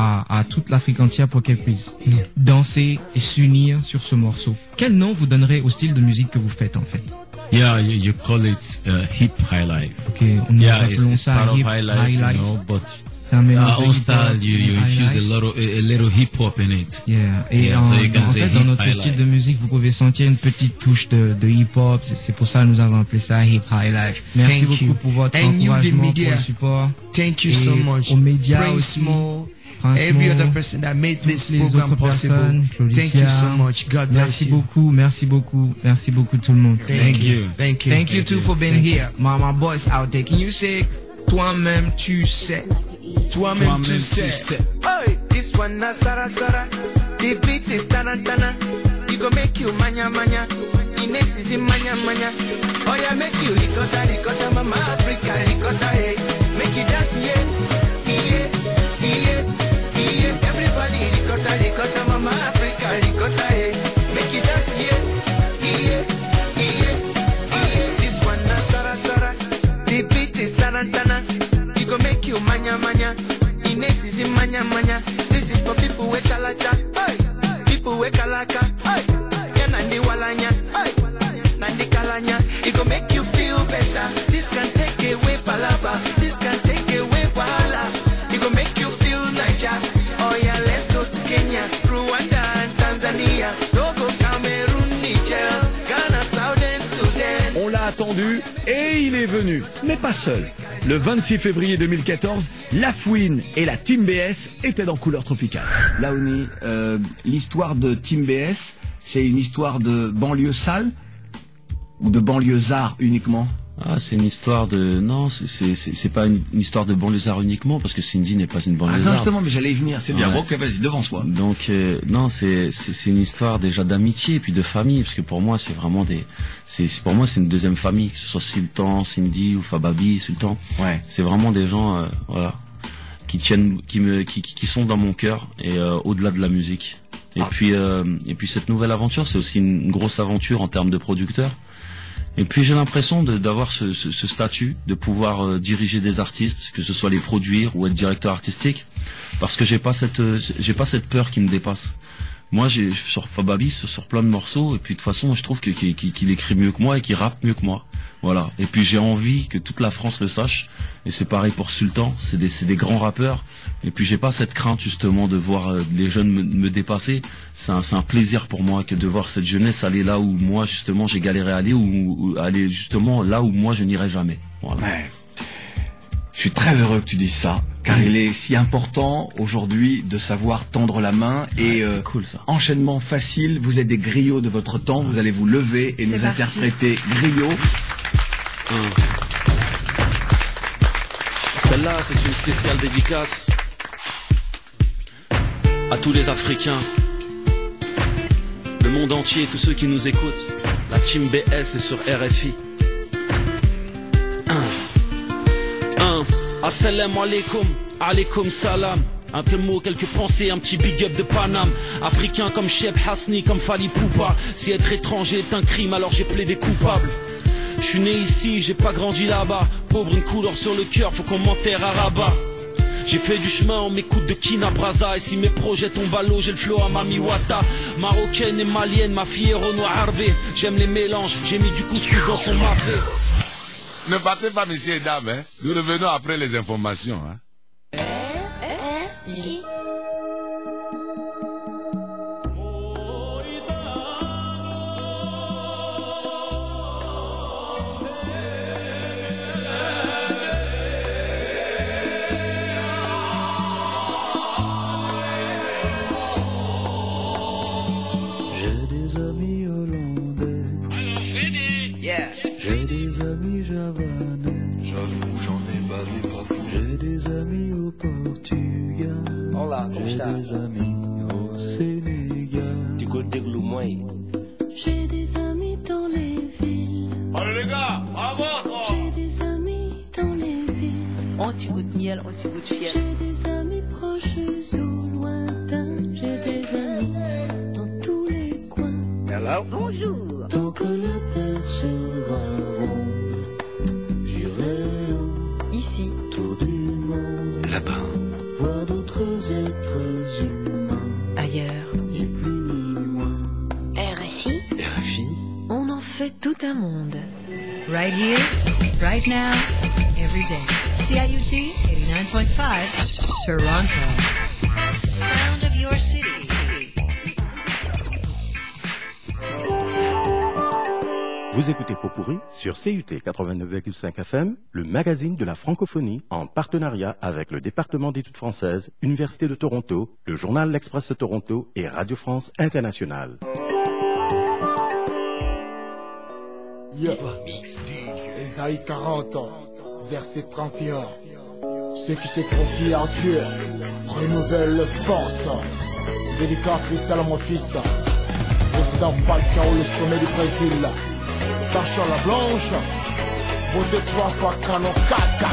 à toute l'Afrique entière pour qu'elle puisse danser et s'unir sur ce morceau. Quel nom vous donnerez au style de musique que vous faites en fait? Yeah, you call it hip high life. Okay, nous appelons ça part hip of high life, high life. you know, but C'est un mélange de own hip-hop style, you et infused high a little hip hop in it. Yeah. Et Yeah, en so you can say fait, dans hip notre high style life. de musique, vous pouvez sentir une petite touche de hip-hop. C'est pour ça que nous avons appelé ça Hip High Life. Merci Thank beaucoup you. pour votre And you, the encouragement, pour media. le support. Thank you Et so much. aux médias Prince aussi. Mo, Prince every Mo, other person that made this toutes les program autres possible. personnes, Thank you so much. God bless Merci you. beaucoup, merci beaucoup, merci beaucoup tout le monde. Thank you. Thank you. Thank you too for being here. My boys out there. Can you say toi-même tu sais? Toi-même tu sais. Hey, this one na Sara Sara. The beat is tana tana. It go make you manya manya. Ines is in manya manya. Oh yeah, make you ricotta ricotta, mama Africa ricotta, hey. Make you dance, yeah, yeah, yeah, yeah. Everybody ricotta ricotta, mama Africa ricotta, hey. Make you dance, yeah, yeah, yeah, yeah. This one na Sara Sara. The beat is tana tana. It go make you manya manya. Ines is in manya manya. This is for people with chalacha, hey. People with kalaka, hey. Yeah, nandi walanya, hey. Nandi kalanya. It go make you feel better. This can take away palaba. This can take away wahala. It go make you feel Niger. Oh yeah, let's go to Kenya, Rwanda and Tanzania. Togo, Cameroon, Niger, Ghana, Southern Sudan. On l'a attendu et il est venu, mais pas seul. Le 26 février 2014, La Fouine et la Team BS étaient dans Couleur Tropicale. Laouni, l'histoire de Team BS, c'est une histoire de banlieue sale ou de banlieusard uniquement? Ah, c'est une histoire de... Non, c'est pas une histoire de banlieusard uniquement, parce que Cindy n'est pas une banlieusarde. Ah non, justement, mais j'allais y venir, c'est bien. Ouais. Ok, vas-y, devant soi. Donc, non, c'est une histoire déjà d'amitié et puis de famille, parce que pour moi, c'est vraiment pour moi, c'est une deuxième famille, que ce soit Sultan, Cindy ou Fababi, Sultan. Ouais. C'est vraiment des gens, voilà, qui sont dans mon cœur et au-delà de la musique. Et puis cette nouvelle aventure, c'est aussi une grosse aventure en termes de producteur. Et puis j'ai l'impression d'avoir ce statut, de pouvoir diriger des artistes, que ce soit les produire ou être directeur artistique, parce que j'ai pas cette peur qui me dépasse. Moi, sur Fababi, sur plein de morceaux, et puis de toute façon, je trouve qu'il écrit mieux que moi et qu'il rappe mieux que moi. Voilà. Et puis j'ai envie que toute la France le sache. Et c'est pareil pour Sultan. C'est des grands rappeurs. Et puis j'ai pas cette crainte justement de voir les jeunes me dépasser. C'est un plaisir pour moi que de voir cette jeunesse aller là où moi justement j'ai galéré à aller, ou aller justement là où moi je n'irai jamais. Voilà. Ouais. Je suis très heureux que tu dises ça, car il est si important aujourd'hui de savoir tendre la main et cool, ça. Enchaînement facile, vous êtes des griots de votre temps, vous allez vous lever et nous interpréter Griot. Celle-là, c'est une spéciale dédicace à tous les Africains, le monde entier, tous ceux qui nous écoutent. La team BS est sur RFI. Assalamu alaikum, alaikum salam. Un peu de mots, quelques pensées, un petit big up de Paname. Africain comme Cheb Hasni, comme Fali Poupa. Si être étranger est un crime, alors j'ai plaidé coupable. Je suis né ici, j'ai pas grandi là-bas. Pauvre, une couleur sur le cœur, faut qu'on m'enterre à Rabat. J'ai fait du chemin, on m'écoute de Kina Braza. Et si mes projets tombent à l'eau, j'ai le flow à Mami Wata. Marocaine et malienne, ma fille est Renaud Harvey. J'aime les mélanges, j'ai mis du couscous dans son mafé. Ne partez pas, messieurs et dames, hein. Nous revenons après les informations. Hein. J'ai des amis hollandais. J'ai des amis javanais. J'avoue, j'en ai bavé pas fou. J'ai des amis au Portugal. J'ai des amis au Sénégal. J'ai des amis dans les villes. Allez les gars, bravo. J'ai des amis dans les îles. Anti-goût de miel, anti-goût de fiel. J'ai des amis proches ou lointains. J'ai des amis dans tous les coins. Hello. Bonjour. Tant que la terre sera ronde, j'irai ici, autour du monde. Là-bas, voir d'autres êtres humains. ailleurs, Ni plus ni moins. RFI, RFI. on en fait tout un monde. Right here, right now, every day. CIUT 89.5, Toronto. Sound of your city. Vous écoutez Popurri sur CUT 89,5 FM, le magazine de la francophonie, en partenariat avec le département d'études françaises, Université de Toronto, le journal L'Express de Toronto et Radio France Internationale. Yeah. Ésaïe 40 ans, verset 31. Ceux qui se confient en Dieu renouvellent force. Dédicace spéciale à mon fils, président Falcao, le sommet du Brésil. Tachant la blanche, beauté 3 fois canon caca.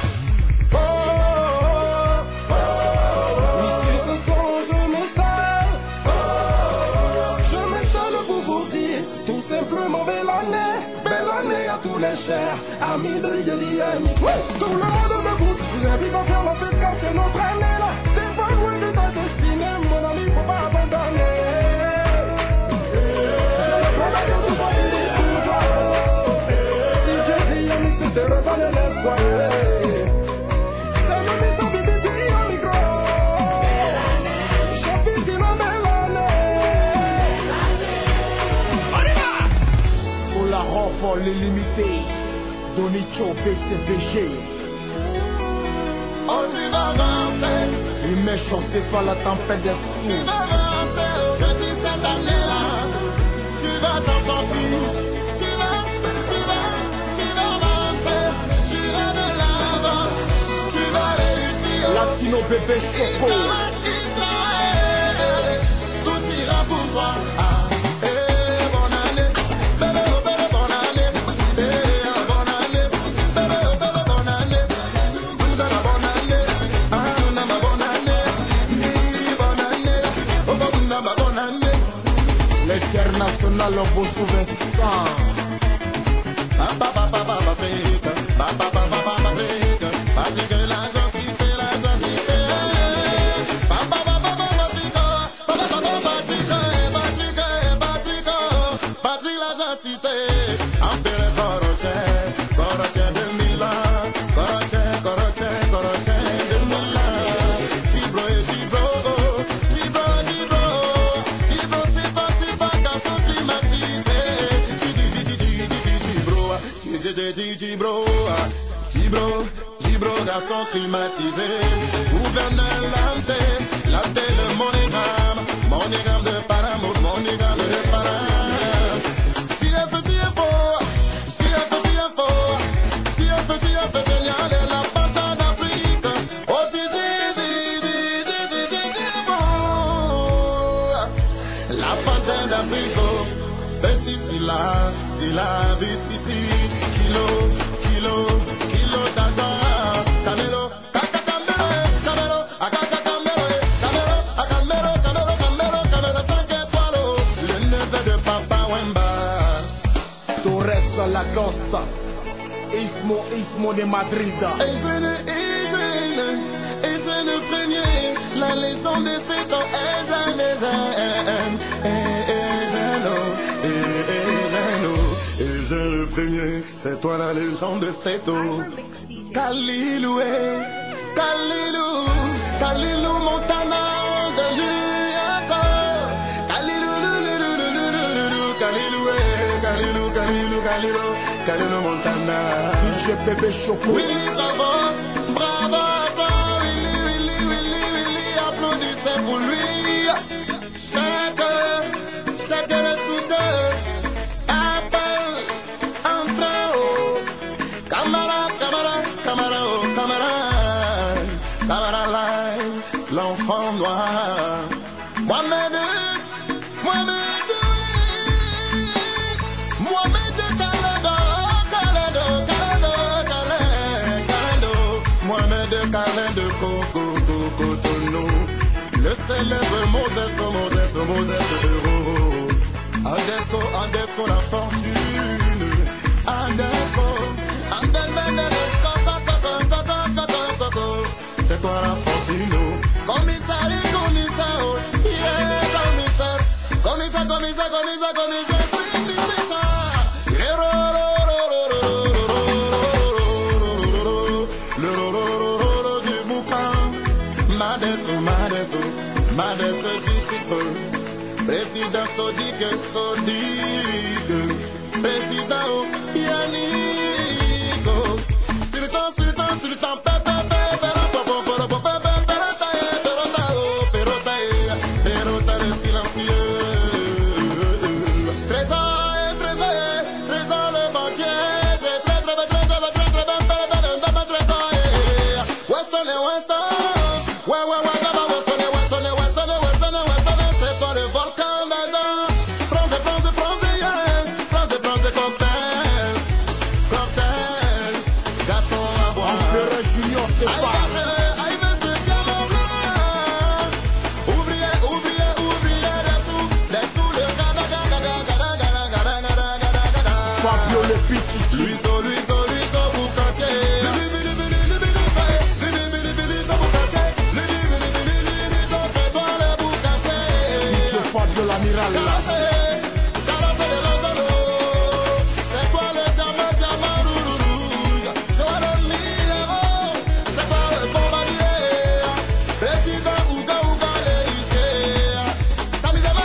Ici ce soir je m'installe. Je m'installe pour vous dire tout simplement belle année à tous les chers amis de l'idée amis. Tout le monde debout, je vous invite à faire la fête car c'est notre année là. T'es pas loin de ta destinée, mon ami, faut pas abandonner. Te revanne l'espoir. C'est le mystère du bébé au micro. Chapitre de belle année. Pour la renfort illimitée, Donicho PCPG. Oh, tu vas avancer. Une méchante c'est la tempête des sous. Tu vas avancer, je dis cette année-là. Tu vas t'en sortir. Tu vas Latino bébé choco. Tout ira pour toi. Bonne année, bébé, bonne année. Bonne année, bébé, bonne année. Bonne année, bonne année. Bonne année. L'international au beau Vincent. vibro, garçon climatisé. Gouverneur Lanté, le monogramme de Panama, monogramme de Panama. Si elle fait génial, la patate d'Afrique. Oh, si, la patate d'Afrique. Petit syllabe, ici, kilo d'argent. Camelo, le neveu de Papa Wemba. Torres la Costa, Ismo de Madrid. Et c'est le premier, la légende de 7 ans. Et j'ai le premier, c'est toi la légende de Steto. Kalilou Montana de Luyako. Kalilou Montana. DJ Bébé Choco. Oui, bravo à toi, Willy, applaudissez pour lui. Chaque le soutien appelle entre camarade, l'enfant noir. Mohamed Calais de Cotonou. Le célèbre Moses Euro. Andesco la fortune. C'est toi la fortune. Commissaire, Madesso du chiffre, président Sodique, président Yannick. Sur le temps, Perota le silencieux. Trésor le banquier, Weston, c'est toi le volcan d'Azan. France, cocktail, garçon à boire. Empereur Junior Stéphane. Dessous le Fabio le Pichichi. Luiso, Boucantier. C'est toi le Boucantier. DJ Fabio l'amiral. C'est toi le diamant rouge. Joël Milero. C'est toi le bombardier. Président Ouga l'héritier. Samizema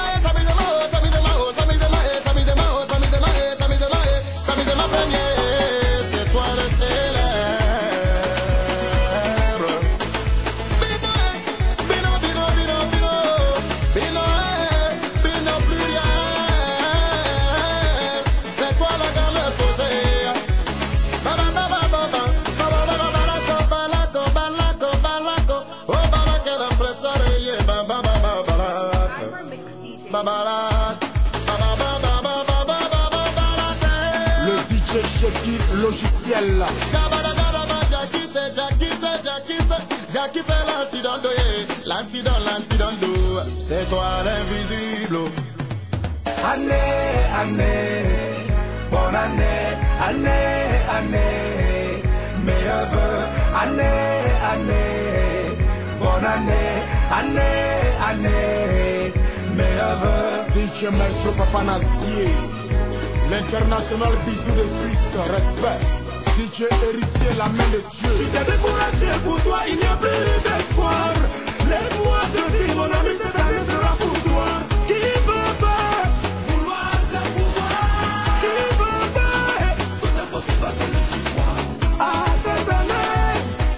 premier. C'est toi le célèbre. Bino plus rien. C'est toi la gamme posée. Balako. Oh balake la fraîcheur. Le DJ Sheki logiciel. Jackie c'est l'antidote, c'est toi l'invisible. Année, bonne année, meilleurs vœux, année, bonne année, meilleurs vœux. DJ Maestro Papa Nazier, l'international bisou de Suisse, respect. DJ héritier, la main de Dieu. Tu t'es découragé, pour toi il n'y a plus d'espoir. Laisse-moi te dire, mon ami, cette année sera pour toi. Qui veut pas vouloir sa pouvoir? Qui veut pas tout est possible à celui qui croit. Ah, cette année,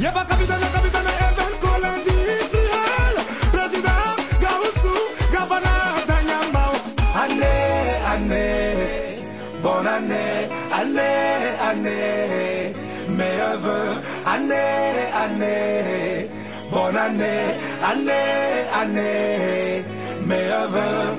Yeba capitaine Evan Kolandi Israel Président Gaoussou Gabana Danyambao Année, bonne année, année, meilleurs vœux, année, bonne année, meilleurs vœux.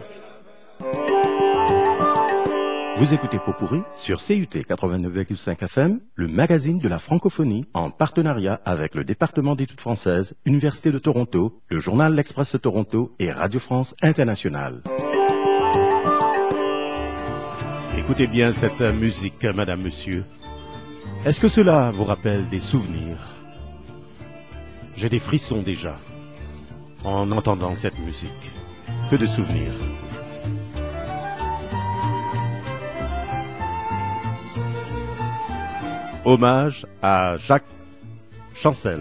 Vous écoutez Pot-Pourri sur CUT 89,5 FM, le magazine de la francophonie, en partenariat avec le département d'études françaises, Université de Toronto, le journal L'Express de Toronto et Radio France Internationale. Écoutez bien cette musique, madame, monsieur. Est-ce que cela vous rappelle des souvenirs? J'ai des frissons déjà en entendant cette musique. Que de souvenirs. Hommage à Jacques Chancel.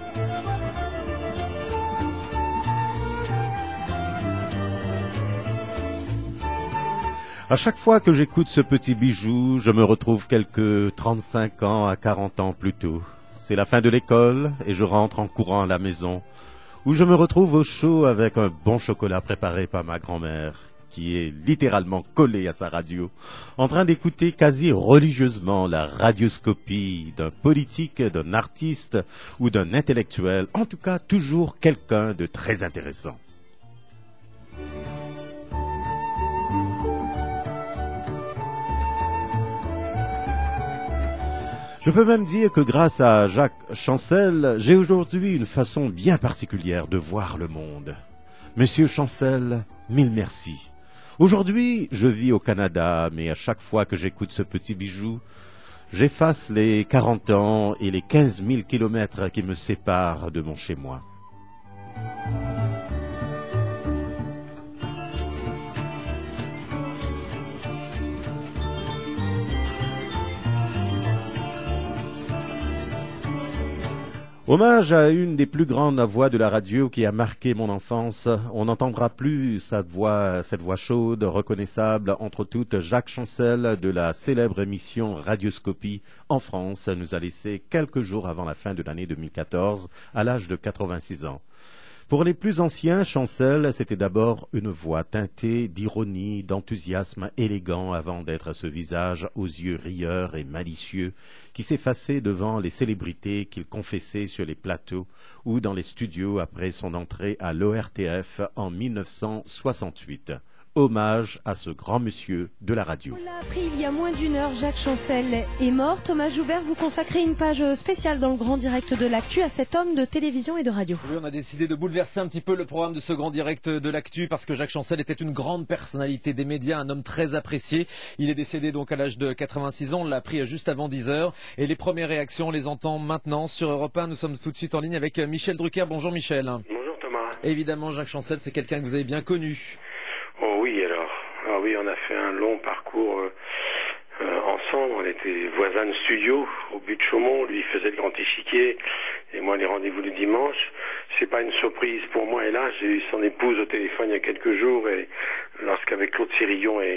À chaque fois que j'écoute ce petit bijou, je me retrouve quelques 35 ans à 40 ans plus tôt. C'est la fin de l'école et je rentre en courant à la maison, où je me retrouve au chaud avec un bon chocolat préparé par ma grand-mère, qui est littéralement collée à sa radio, en train d'écouter quasi religieusement la radioscopie d'un politique, d'un artiste ou d'un intellectuel, en tout cas toujours quelqu'un de très intéressant. Je peux même dire que grâce à Jacques Chancel, j'ai aujourd'hui une façon bien particulière de voir le monde. Monsieur Chancel, mille merci. Aujourd'hui, je vis au Canada, mais à chaque fois que j'écoute ce petit bijou, j'efface les 40 ans et les 15 000 kilomètres qui me séparent de mon chez-moi. Hommage à une des plus grandes voix de la radio qui a marqué mon enfance. On n'entendra plus cette voix chaude, reconnaissable entre toutes. Jacques Chancel de la célèbre émission Radioscopie en France nous a laissé quelques jours avant la fin de l'année 2014 à l'âge de 86 ans. Pour les plus anciens, Chancel, c'était d'abord une voix teintée d'ironie, d'enthousiasme élégant avant d'être ce visage aux yeux rieurs et malicieux qui s'effaçait devant les célébrités qu'il confessait sur les plateaux ou dans les studios après son entrée à l'ORTF en 1968. Hommage à ce grand monsieur de la radio. On l'a appris il y a moins d'une heure, Jacques Chancel est mort. Thomas Joubert, vous consacrez une page spéciale dans le grand direct de l'actu à cet homme de télévision et de radio. Oui, on a décidé de bouleverser un petit peu le programme de ce grand direct de l'actu parce que Jacques Chancel était une grande personnalité des médias, un homme très apprécié. Il est décédé donc à l'âge de 86 ans, on l'a appris juste avant 10 heures. Et les premières réactions, on les entend maintenant sur Europe 1. Nous sommes tout de suite en ligne avec Michel Drucker. Bonjour Michel. Bonjour Thomas. Évidemment, Jacques Chancel, c'est quelqu'un que vous avez bien connu. Oh oui, alors oui, on a fait un long parcours ensemble. On était voisins de studio au but de Chaumont. Lui faisait le grand échiquier et moi les rendez-vous du dimanche. C'est pas une surprise pour moi. Et là, j'ai eu son épouse au téléphone il y a quelques jours et lorsqu'avec Claude Sirillon et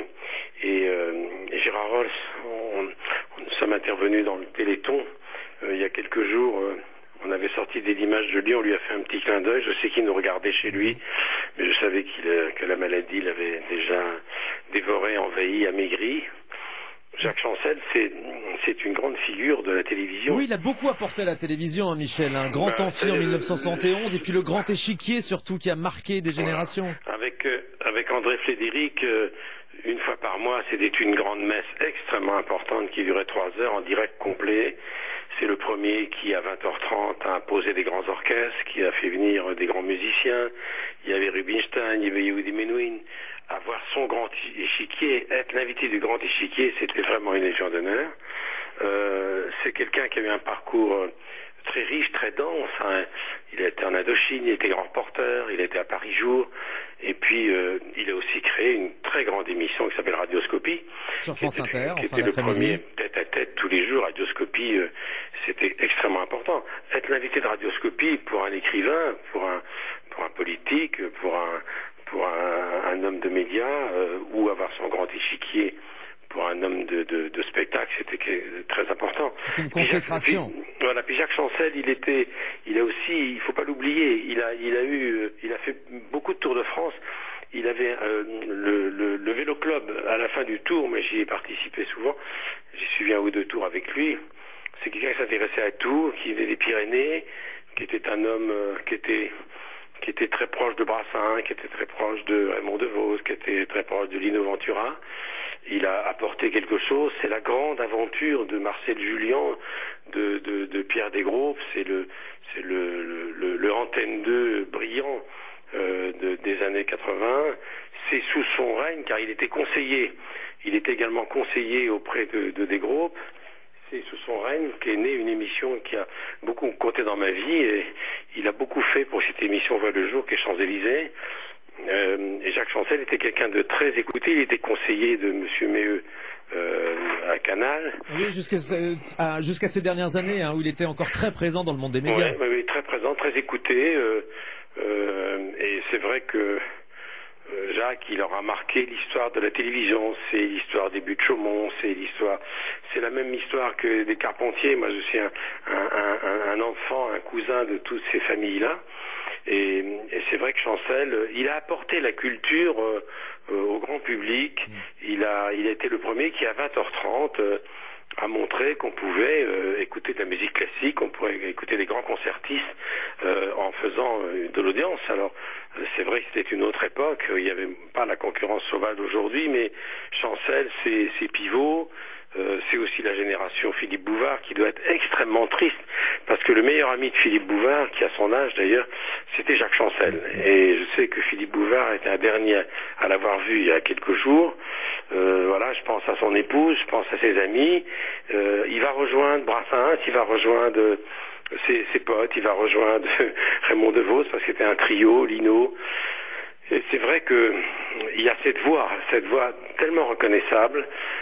Gérard Rolls, nous sommes intervenus dans le Téléthon il y a quelques jours. On avait sorti des images de lui, on lui a fait un petit clin d'œil. Je sais qu'il nous regardait chez lui, mais je savais que la maladie l'avait déjà dévoré, envahi, amaigri. Jacques Chancel, c'est une grande figure de la télévision. Oui, il a beaucoup apporté à la télévision, hein, Michel. Un grand amphi en 1971, et puis le grand échiquier surtout qui a marqué des générations. Avec André Flédéric, une fois par mois, c'était une grande messe extrêmement importante qui durait 3 heures en direct complet. C'est le premier qui, à 20h30, a imposé des grands orchestres, qui a fait venir des grands musiciens. Il y avait Rubinstein, il y avait Yehudi Menuhin. Avoir son grand échiquier, être l'invité du grand échiquier, c'était vraiment une légion d'honneur. C'est quelqu'un qui a eu un parcours très riche, très dense. Hein. Il a été en Indochine, il était grand reporter, il était à Paris Jour. Et puis, il a aussi créé une très grande émission qui s'appelle Radioscopie. Sur France Inter, qui était le premier tête-à-tête tous les jours. Radioscopie, c'était extrêmement important. Être l'invité de Radioscopie pour un écrivain, pour un politique, pour un homme de médias, ou avoir son grand échiquier pour un homme de spectacle, c'était très important. C'est une consécration. Puis Jacques Chancel, il a aussi, il faut pas l'oublier, il a fait beaucoup de Tours de France. Il avait le vélo club à la fin du tour, mais j'y ai participé souvent. J'ai suivi 1 ou 2 tours avec lui. C'est quelqu'un qui s'intéressait à tout, qui venait des Pyrénées, qui était un homme qui était très proche de Brassens, qui était très proche de Raymond DeVos, qui était très proche de Lino Ventura. Il a apporté quelque chose. C'est la grande aventure de Marcel Julien, de Pierre Desgroupes. C'est le Antenne 2 brillant des années 80. C'est sous son règne, car il était conseiller. Il était également conseiller auprès de Desgroupes. C'est sous son règne qu'est née une émission qui a beaucoup compté dans ma vie, et il a beaucoup fait pour cette émission Voix le jour qui est Champs-Élysées. Et Jacques Chancel était quelqu'un de très écouté. Il était conseiller de Monsieur Méheux à Canal. Oui, jusqu'à ces dernières années, où il était encore très présent dans le monde des médias. Oui, très présent, très écouté. Et c'est vrai que Jacques, il aura marqué l'histoire de la télévision. C'est l'histoire des Buts de Chaumont, c'est la même histoire que des Carpentiers. Moi, je suis un enfant, un cousin de toutes ces familles-là. Et c'est vrai que Chancel, il a apporté la culture au grand public. Il a été le premier qui, à 20h30, a montré qu'on pouvait écouter de la musique classique, on pourrait écouter des grands concertistes en faisant de l'audience. Alors, c'est vrai que c'était une autre époque, il n'y avait pas la concurrence sauvage d'aujourd'hui, mais Chancel, c'est pivot. C'est aussi la génération Philippe Bouvard qui doit être extrêmement triste, parce que le meilleur ami de Philippe Bouvard, qui a son âge d'ailleurs, c'était Jacques Chancel. Et je sais que Philippe Bouvard était un dernier à l'avoir vu il y a quelques jours. Voilà, je pense à son épouse, je pense à ses amis. Il va rejoindre Brassens, il va rejoindre ses potes, il va rejoindre Raymond DeVos, parce que c'était un trio, Lino. Et c'est vrai que il y a cette voix tellement reconnaissable,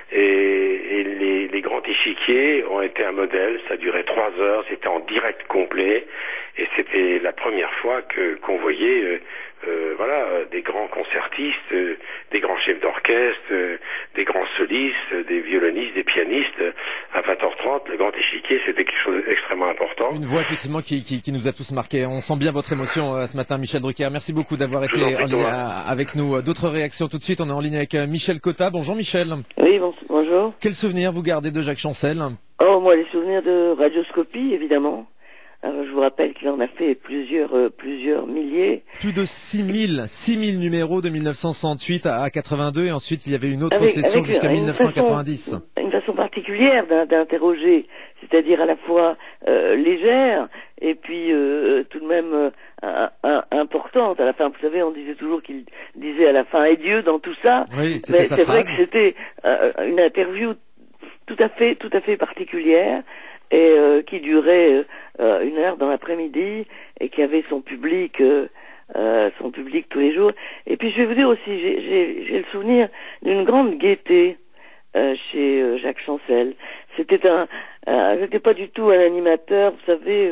et les grands échiquiers ont été un modèle. Ça durait 3 heures, c'était en direct complet, et c'était la première fois qu'on voyait des grands concertistes, des grands chefs d'orchestre, des grands solistes, des violonistes, des pianistes. À 20h30, le grand échiquier, c'était quelque chose d'extrêmement important. Une voix effectivement qui nous a tous marqués. On sent bien votre émotion ce matin, Michel Drucker. Merci beaucoup d'avoir été en ligne avec nous. D'autres réactions tout de suite. On est en ligne avec Michel Cotta. Bonjour Michel. Oui, bonjour. Quel souvenir vous gardez de Jacques Chancel? Oh, moi, les souvenirs de Radioscopie, évidemment. Alors, je vous rappelle qu'il en a fait plusieurs milliers. Plus de 6000 numéros de 1968 à 82, et ensuite il y avait une autre session jusqu'à 1990. Une façon particulière d'interroger, c'est-à-dire à la fois légère et puis tout de même importante. À la fin, vous savez, on disait toujours qu'il disait à la fin et Dieu dans tout ça. Oui, mais c'est vrai que c'était une interview tout à fait particulière, et qui durait 1 heure dans l'après-midi, et qui avait son public tous les jours. Et puis je vais vous dire aussi, j'ai le souvenir d'une grande gaieté chez Jacques Chancel. C'était pas du tout un animateur, vous savez,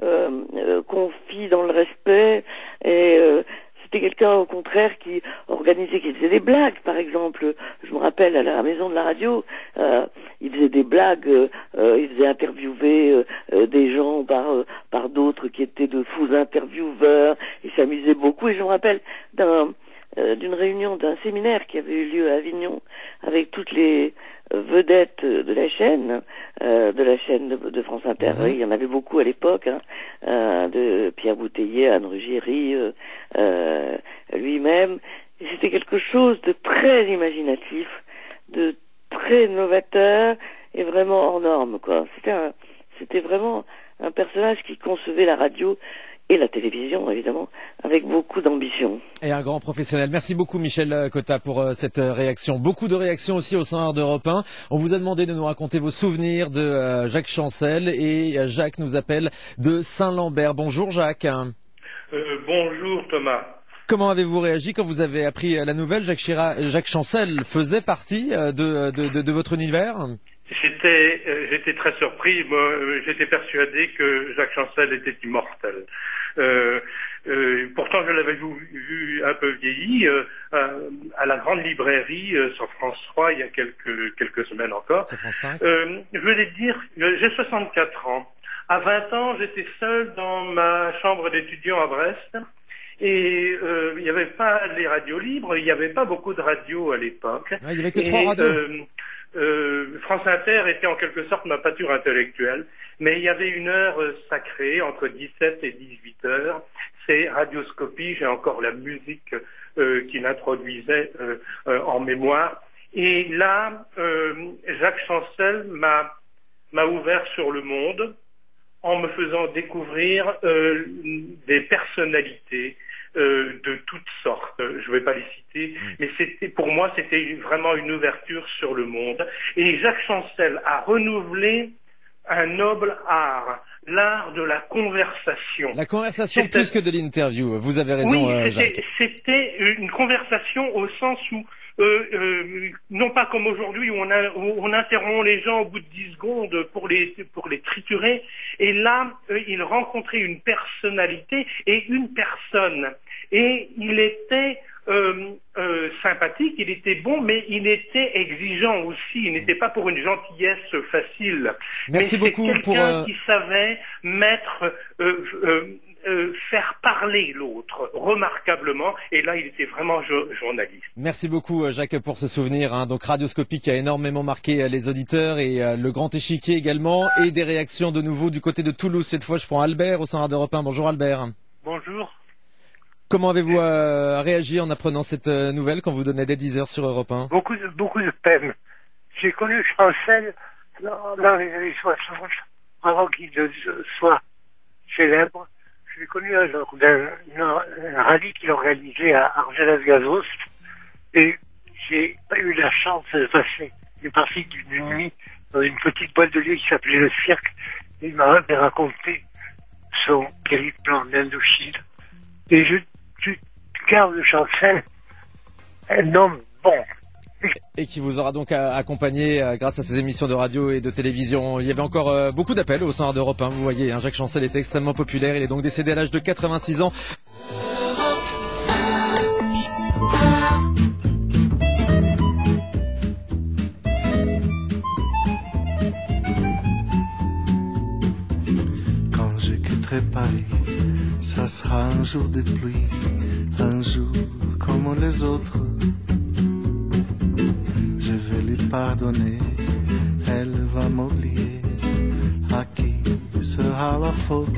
confit dans le respect, et c'était quelqu'un au contraire qui faisait des blagues, par exemple. Je me rappelle à la maison de la radio, il faisait des blagues, il faisait interviewer des gens par d'autres qui étaient de fous intervieweurs. Il s'amusait beaucoup, et je me rappelle d'une réunion, d'un séminaire qui avait eu lieu à Avignon avec toutes les vedettes de la chaîne de France Inter. Il y en avait beaucoup à l'époque, de Pierre Bouteiller, Anne Ruggieri, lui-même. Et c'était quelque chose de très imaginatif, de très novateur, et vraiment hors norme, quoi. C'était vraiment un personnage qui concevait la radio et la télévision, évidemment, avec beaucoup d'ambition. Et un grand professionnel. Merci beaucoup, Michel Cotta, pour cette réaction. Beaucoup de réactions aussi au sein d'Europe 1. On vous a demandé de nous raconter vos souvenirs de Jacques Chancel, et Jacques nous appelle de Saint-Lambert. Bonjour, Jacques. Bonjour, Thomas. Comment avez-vous réagi quand vous avez appris la nouvelle? Jacques Chancel faisait partie de votre univers? J'étais très surpris. Moi, j'étais persuadé que Jacques Chancel était immortel. Pourtant, je l'avais vu un peu vieilli à la grande librairie sur France 3 il y a quelques semaines encore. Sur France 5. Je voulais te dire, j'ai 64 ans. À 20 ans, j'étais seul dans ma chambre d'étudiant à Brest. Et il n'y avait pas les radios libres, il n'y avait pas beaucoup de radios à l'époque. Ouais, il n'y avait que 3 radios. France Inter était en quelque sorte ma pâture intellectuelle, mais il y avait une heure sacrée entre 17 et 18 heures. C'est Radioscopie, j'ai encore la musique qui l'introduisait en mémoire. Et là, Jacques Chancel m'a ouvert sur le monde en me faisant découvrir des personnalités de toutes sortes. Je ne vais pas les citer, mais pour moi, c'était vraiment une ouverture sur le monde. Et Jacques Chancel a renouvelé un noble art, l'art de la conversation. La conversation plus que de l'interview. Vous avez raison, oui, Jacques. C'était une conversation au sens où non pas comme aujourd'hui où on interrompt les gens au bout de 10 secondes pour les triturer, et là il rencontrait une personnalité et une personne, et il était sympathique, il était bon, mais il était exigeant aussi, il n'était pas pour une gentillesse facile. Merci mais beaucoup c'est quelqu'un pour qui savait mettre faire parler l'autre remarquablement, et là il était vraiment journaliste. Merci beaucoup Jacques pour ce souvenir, hein. Donc Radioscopie qui a énormément marqué les auditeurs, et le grand échiquier également, et des réactions de nouveau du côté de Toulouse. Cette fois je prends Albert au sein d'Europe 1. Bonjour Albert. Bonjour. Comment avez-vous réagi en apprenant cette nouvelle quand vous donnez des 10 heures sur Europe 1? Beaucoup de peine. J'ai connu Chancel dans les années 60, avant qu'il soit célèbre. Je l'ai connu lors d'un rallye qu'il organisait à Argelès-Gazost, et j'ai pas eu la chance de passer une partie d'une nuit dans une petite boîte de nuit qui s'appelait le Cirque, et il m'a raconté son périple en Indochine. Et je garde Chancel un homme bon. Et qui vous aura donc accompagné grâce à ces émissions de radio et de télévision. Il y avait encore beaucoup d'appels au sein d'Europe 1. Vous voyez, hein, Jacques Chancel était extrêmement populaire. Il est donc décédé à l'âge de 86 ans. Quand je quitterai Paris, ça sera un jour de pluie, un jour comme les autres. Je vais lui pardonner, elle va m'oublier. À qui sera la faute?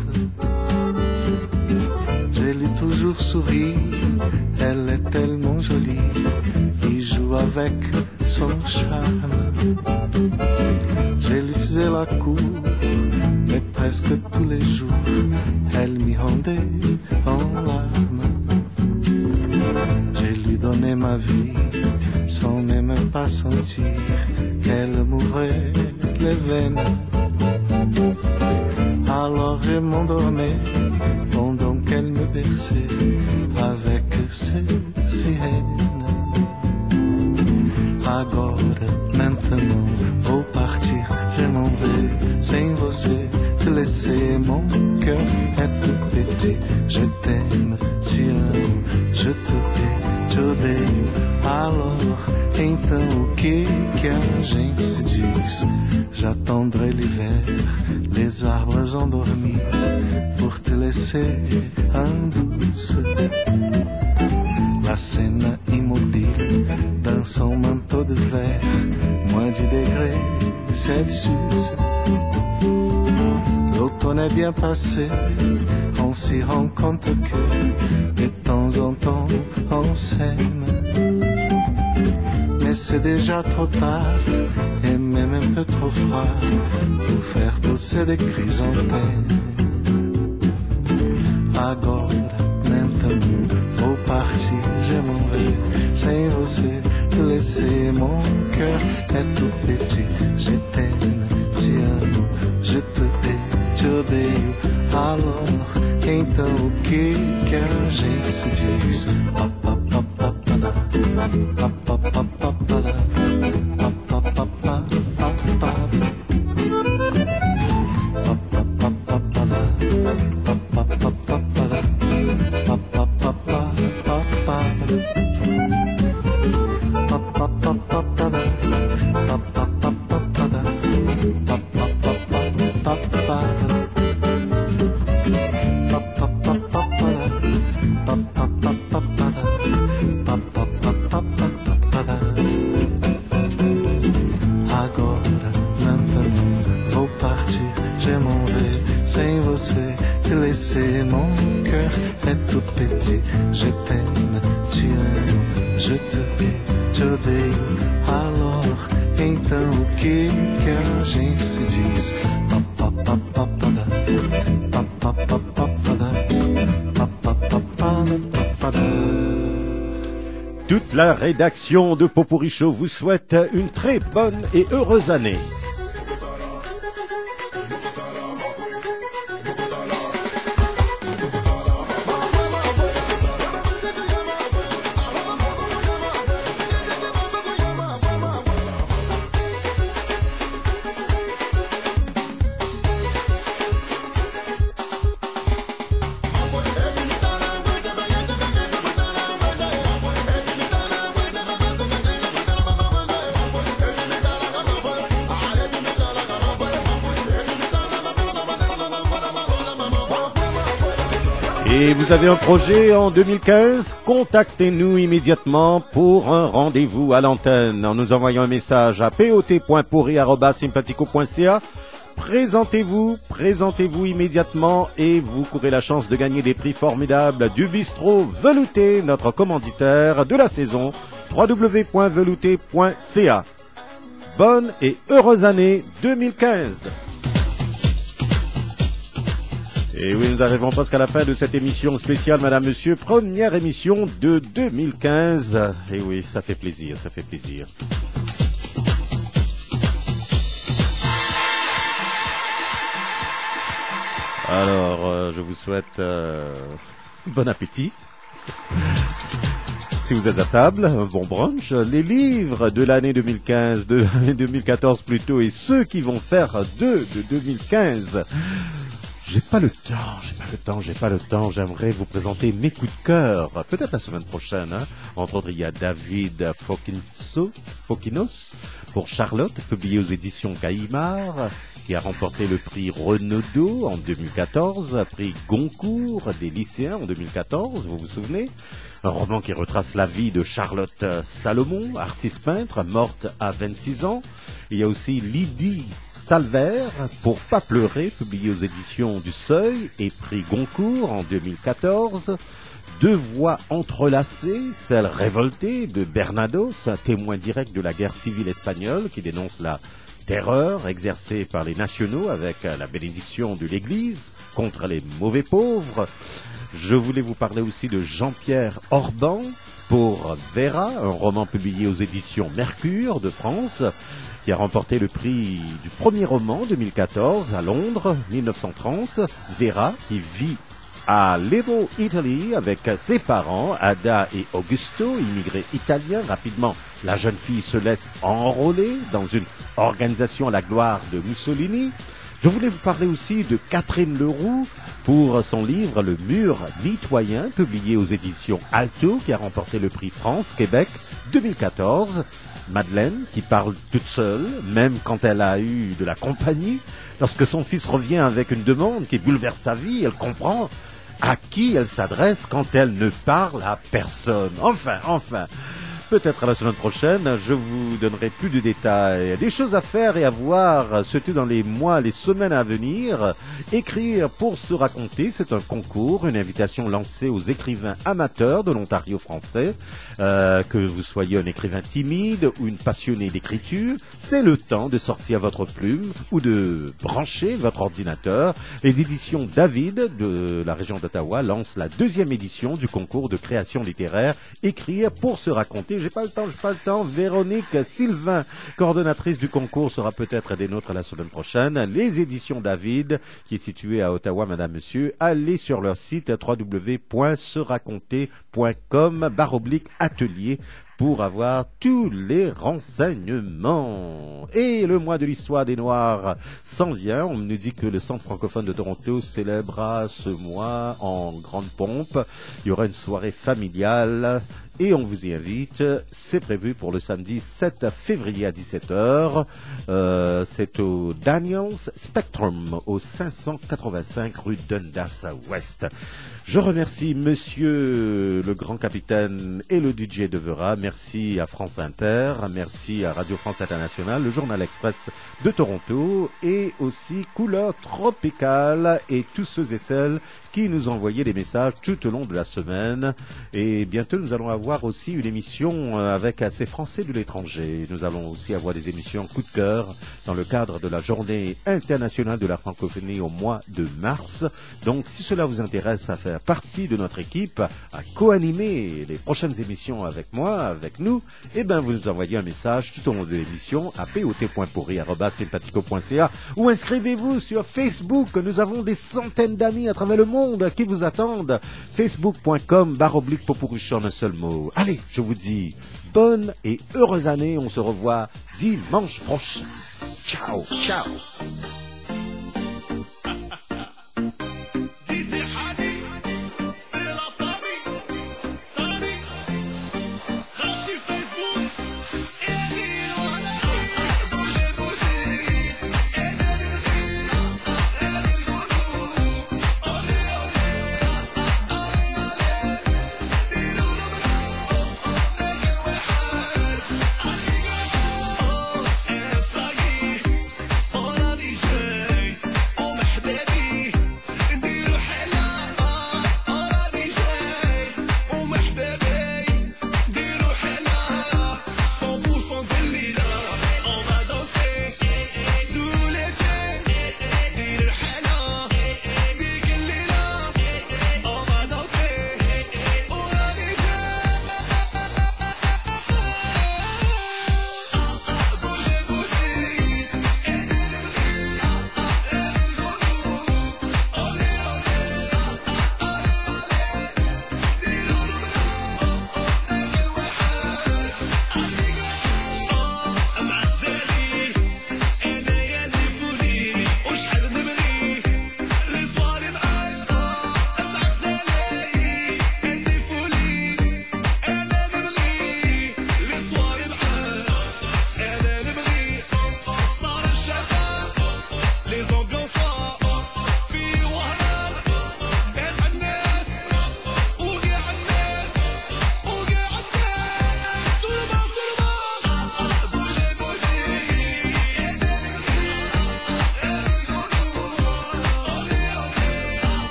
Je lui toujours souri, elle est tellement jolie. Il joue avec son charme. Je lui faisais la cour, mais presque tous les jours, elle m'y rendait en larmes. Je lui donnais ma vie, sans même pas sentir qu'elle m'ouvrait les veines. Alors je m'endormais pendant qu'elle me berçait avec ses sirènes. Agora, maintenant, vou partir, je m'en vais sem você te laisser. Mon cœur est tout petit, je t'aime, te amo, je te hais, te odeio. Alors, então o que a gente se diz? J'attendrai l'hiver, les arbres endormis, pour te laisser en douce. La scène immobile dans son manteau de verre, moins 10 degrés Celsius. L'automne est bien passé, on s'y rend compte que de temps en temps on s'aime. Mais c'est déjà trop tard et même un peu trop froid pour faire pousser des chrysanthèmes. Agora, maintenant, vou partir, je m'en vais sem você te laisser. Mon cœur est tout petit, je t'aime, te amo, je te hais, te odeio. Alors, então o que a gente se diz? mon cœur est tout petit. Je t'aime, tu aimes, je te hais, te odeio. Alors, então o que a gente se diz? Toute la rédaction de Popurrí Show vous souhaite une très bonne et heureuse année. Et vous avez un projet en 2015? Contactez-nous immédiatement pour un rendez-vous à l'antenne en nous envoyant un message à pot.pourri@simpatico.ca. Présentez-vous immédiatement et vous courez la chance de gagner des prix formidables du bistrot Velouté, notre commanditaire de la saison, www.velouté.ca. Bonne et heureuse année 2015. Et oui, nous arrivons presque à la fin de cette émission spéciale, Madame, Monsieur, première émission de 2015. Et oui, ça fait plaisir, ça fait plaisir. Alors, je vous souhaite bon appétit. Si vous êtes à table, un bon brunch, les livres de l'année 2015, de l'année 2014 plutôt, et ceux qui vont faire de 2015. J'ai pas le temps. J'aimerais vous présenter mes coups de cœur. Peut-être la semaine prochaine, hein. Entre autres, il y a David Fokinos pour Charlotte, publié aux éditions Gallimard, qui a remporté le prix Renaudot en 2014, prix Goncourt des lycéens en 2014, vous vous souvenez? Un roman qui retrace la vie de Charlotte Salomon, artiste peintre, morte à 26 ans. Il y a aussi Lydie Salver pour Pas pleurer, publié aux éditions du Seuil et prix Goncourt en 2014. Deux voix entrelacées, celle révoltée de Bernados, un témoin direct de la guerre civile espagnole qui dénonce la terreur exercée par les nationaux avec la bénédiction de l'Église contre les mauvais pauvres. Je voulais vous parler aussi de Jean-Pierre Orban pour Vera, un roman publié aux éditions Mercure de France, qui a remporté le prix du premier roman 2014 à Londres, 1930. Vera, qui vit à Little Italy avec ses parents, Ada et Augusto, immigrés italiens. Rapidement, la jeune fille se laisse enrôler dans une organisation à la gloire de Mussolini. Je voulais vous parler aussi de Catherine Leroux pour son livre Le Mur mitoyen, publié aux éditions Alto, qui a remporté le prix France-Québec 2014. Madeleine, qui parle toute seule, même quand elle a eu de la compagnie. Lorsque son fils revient avec une demande qui bouleverse sa vie, elle comprend à qui elle s'adresse quand elle ne parle à personne. Enfin. Peut-être à la semaine prochaine, je vous donnerai plus de détails. Des choses à faire et à voir, surtout dans les mois, les semaines à venir. Écrire pour se raconter, c'est un concours, une invitation lancée aux écrivains amateurs de l'Ontario français. Que vous soyez un écrivain timide ou une passionnée d'écriture, c'est le temps de sortir votre plume ou de brancher votre ordinateur. Les éditions David de la région d'Ottawa lancent la 2e édition du concours de création littéraire Écrire pour se raconter. J'ai pas le temps. Véronique Sylvain, coordonnatrice du concours, sera peut-être des nôtres la semaine prochaine. Les éditions David, qui est situé à Ottawa, Madame, Monsieur, allez sur leur site www.seraconter.com/atelier pour avoir tous les renseignements. Et le mois de l'histoire des Noirs s'en vient. On nous dit que le Centre francophone de Toronto célébrera ce mois en grande pompe. Il y aura une soirée familiale et on vous y invite. C'est prévu pour le samedi 7 février à 17h. C'est au Daniels Spectrum, au 585 rue Dundas Ouest. Je remercie Monsieur le Grand Capitaine et le DJ de Vera. Merci à France Inter, merci à Radio France Internationale, le Journal Express de Toronto et aussi Couleur Tropicale et tous ceux et celles qui nous envoyaient des messages tout au long de la semaine. Et bientôt, nous allons avoir aussi une émission avec ces Français de l'étranger. Nous allons aussi avoir des émissions coup de cœur dans le cadre de la Journée internationale de la francophonie au mois de mars. Donc, si cela vous intéresse à faire partie de notre équipe, à co-animer les prochaines émissions avec moi, avec nous, eh ben, vous nous envoyez un message tout au long de l'émission à pot.pourri@sympathico.ca ou inscrivez-vous sur Facebook. Nous avons des centaines d'amis à travers le monde qui vous attendent. Facebook.com/Popourri en un seul mot. Allez, je vous dis bonne et heureuse année. On se revoit dimanche prochain. Ciao, ciao.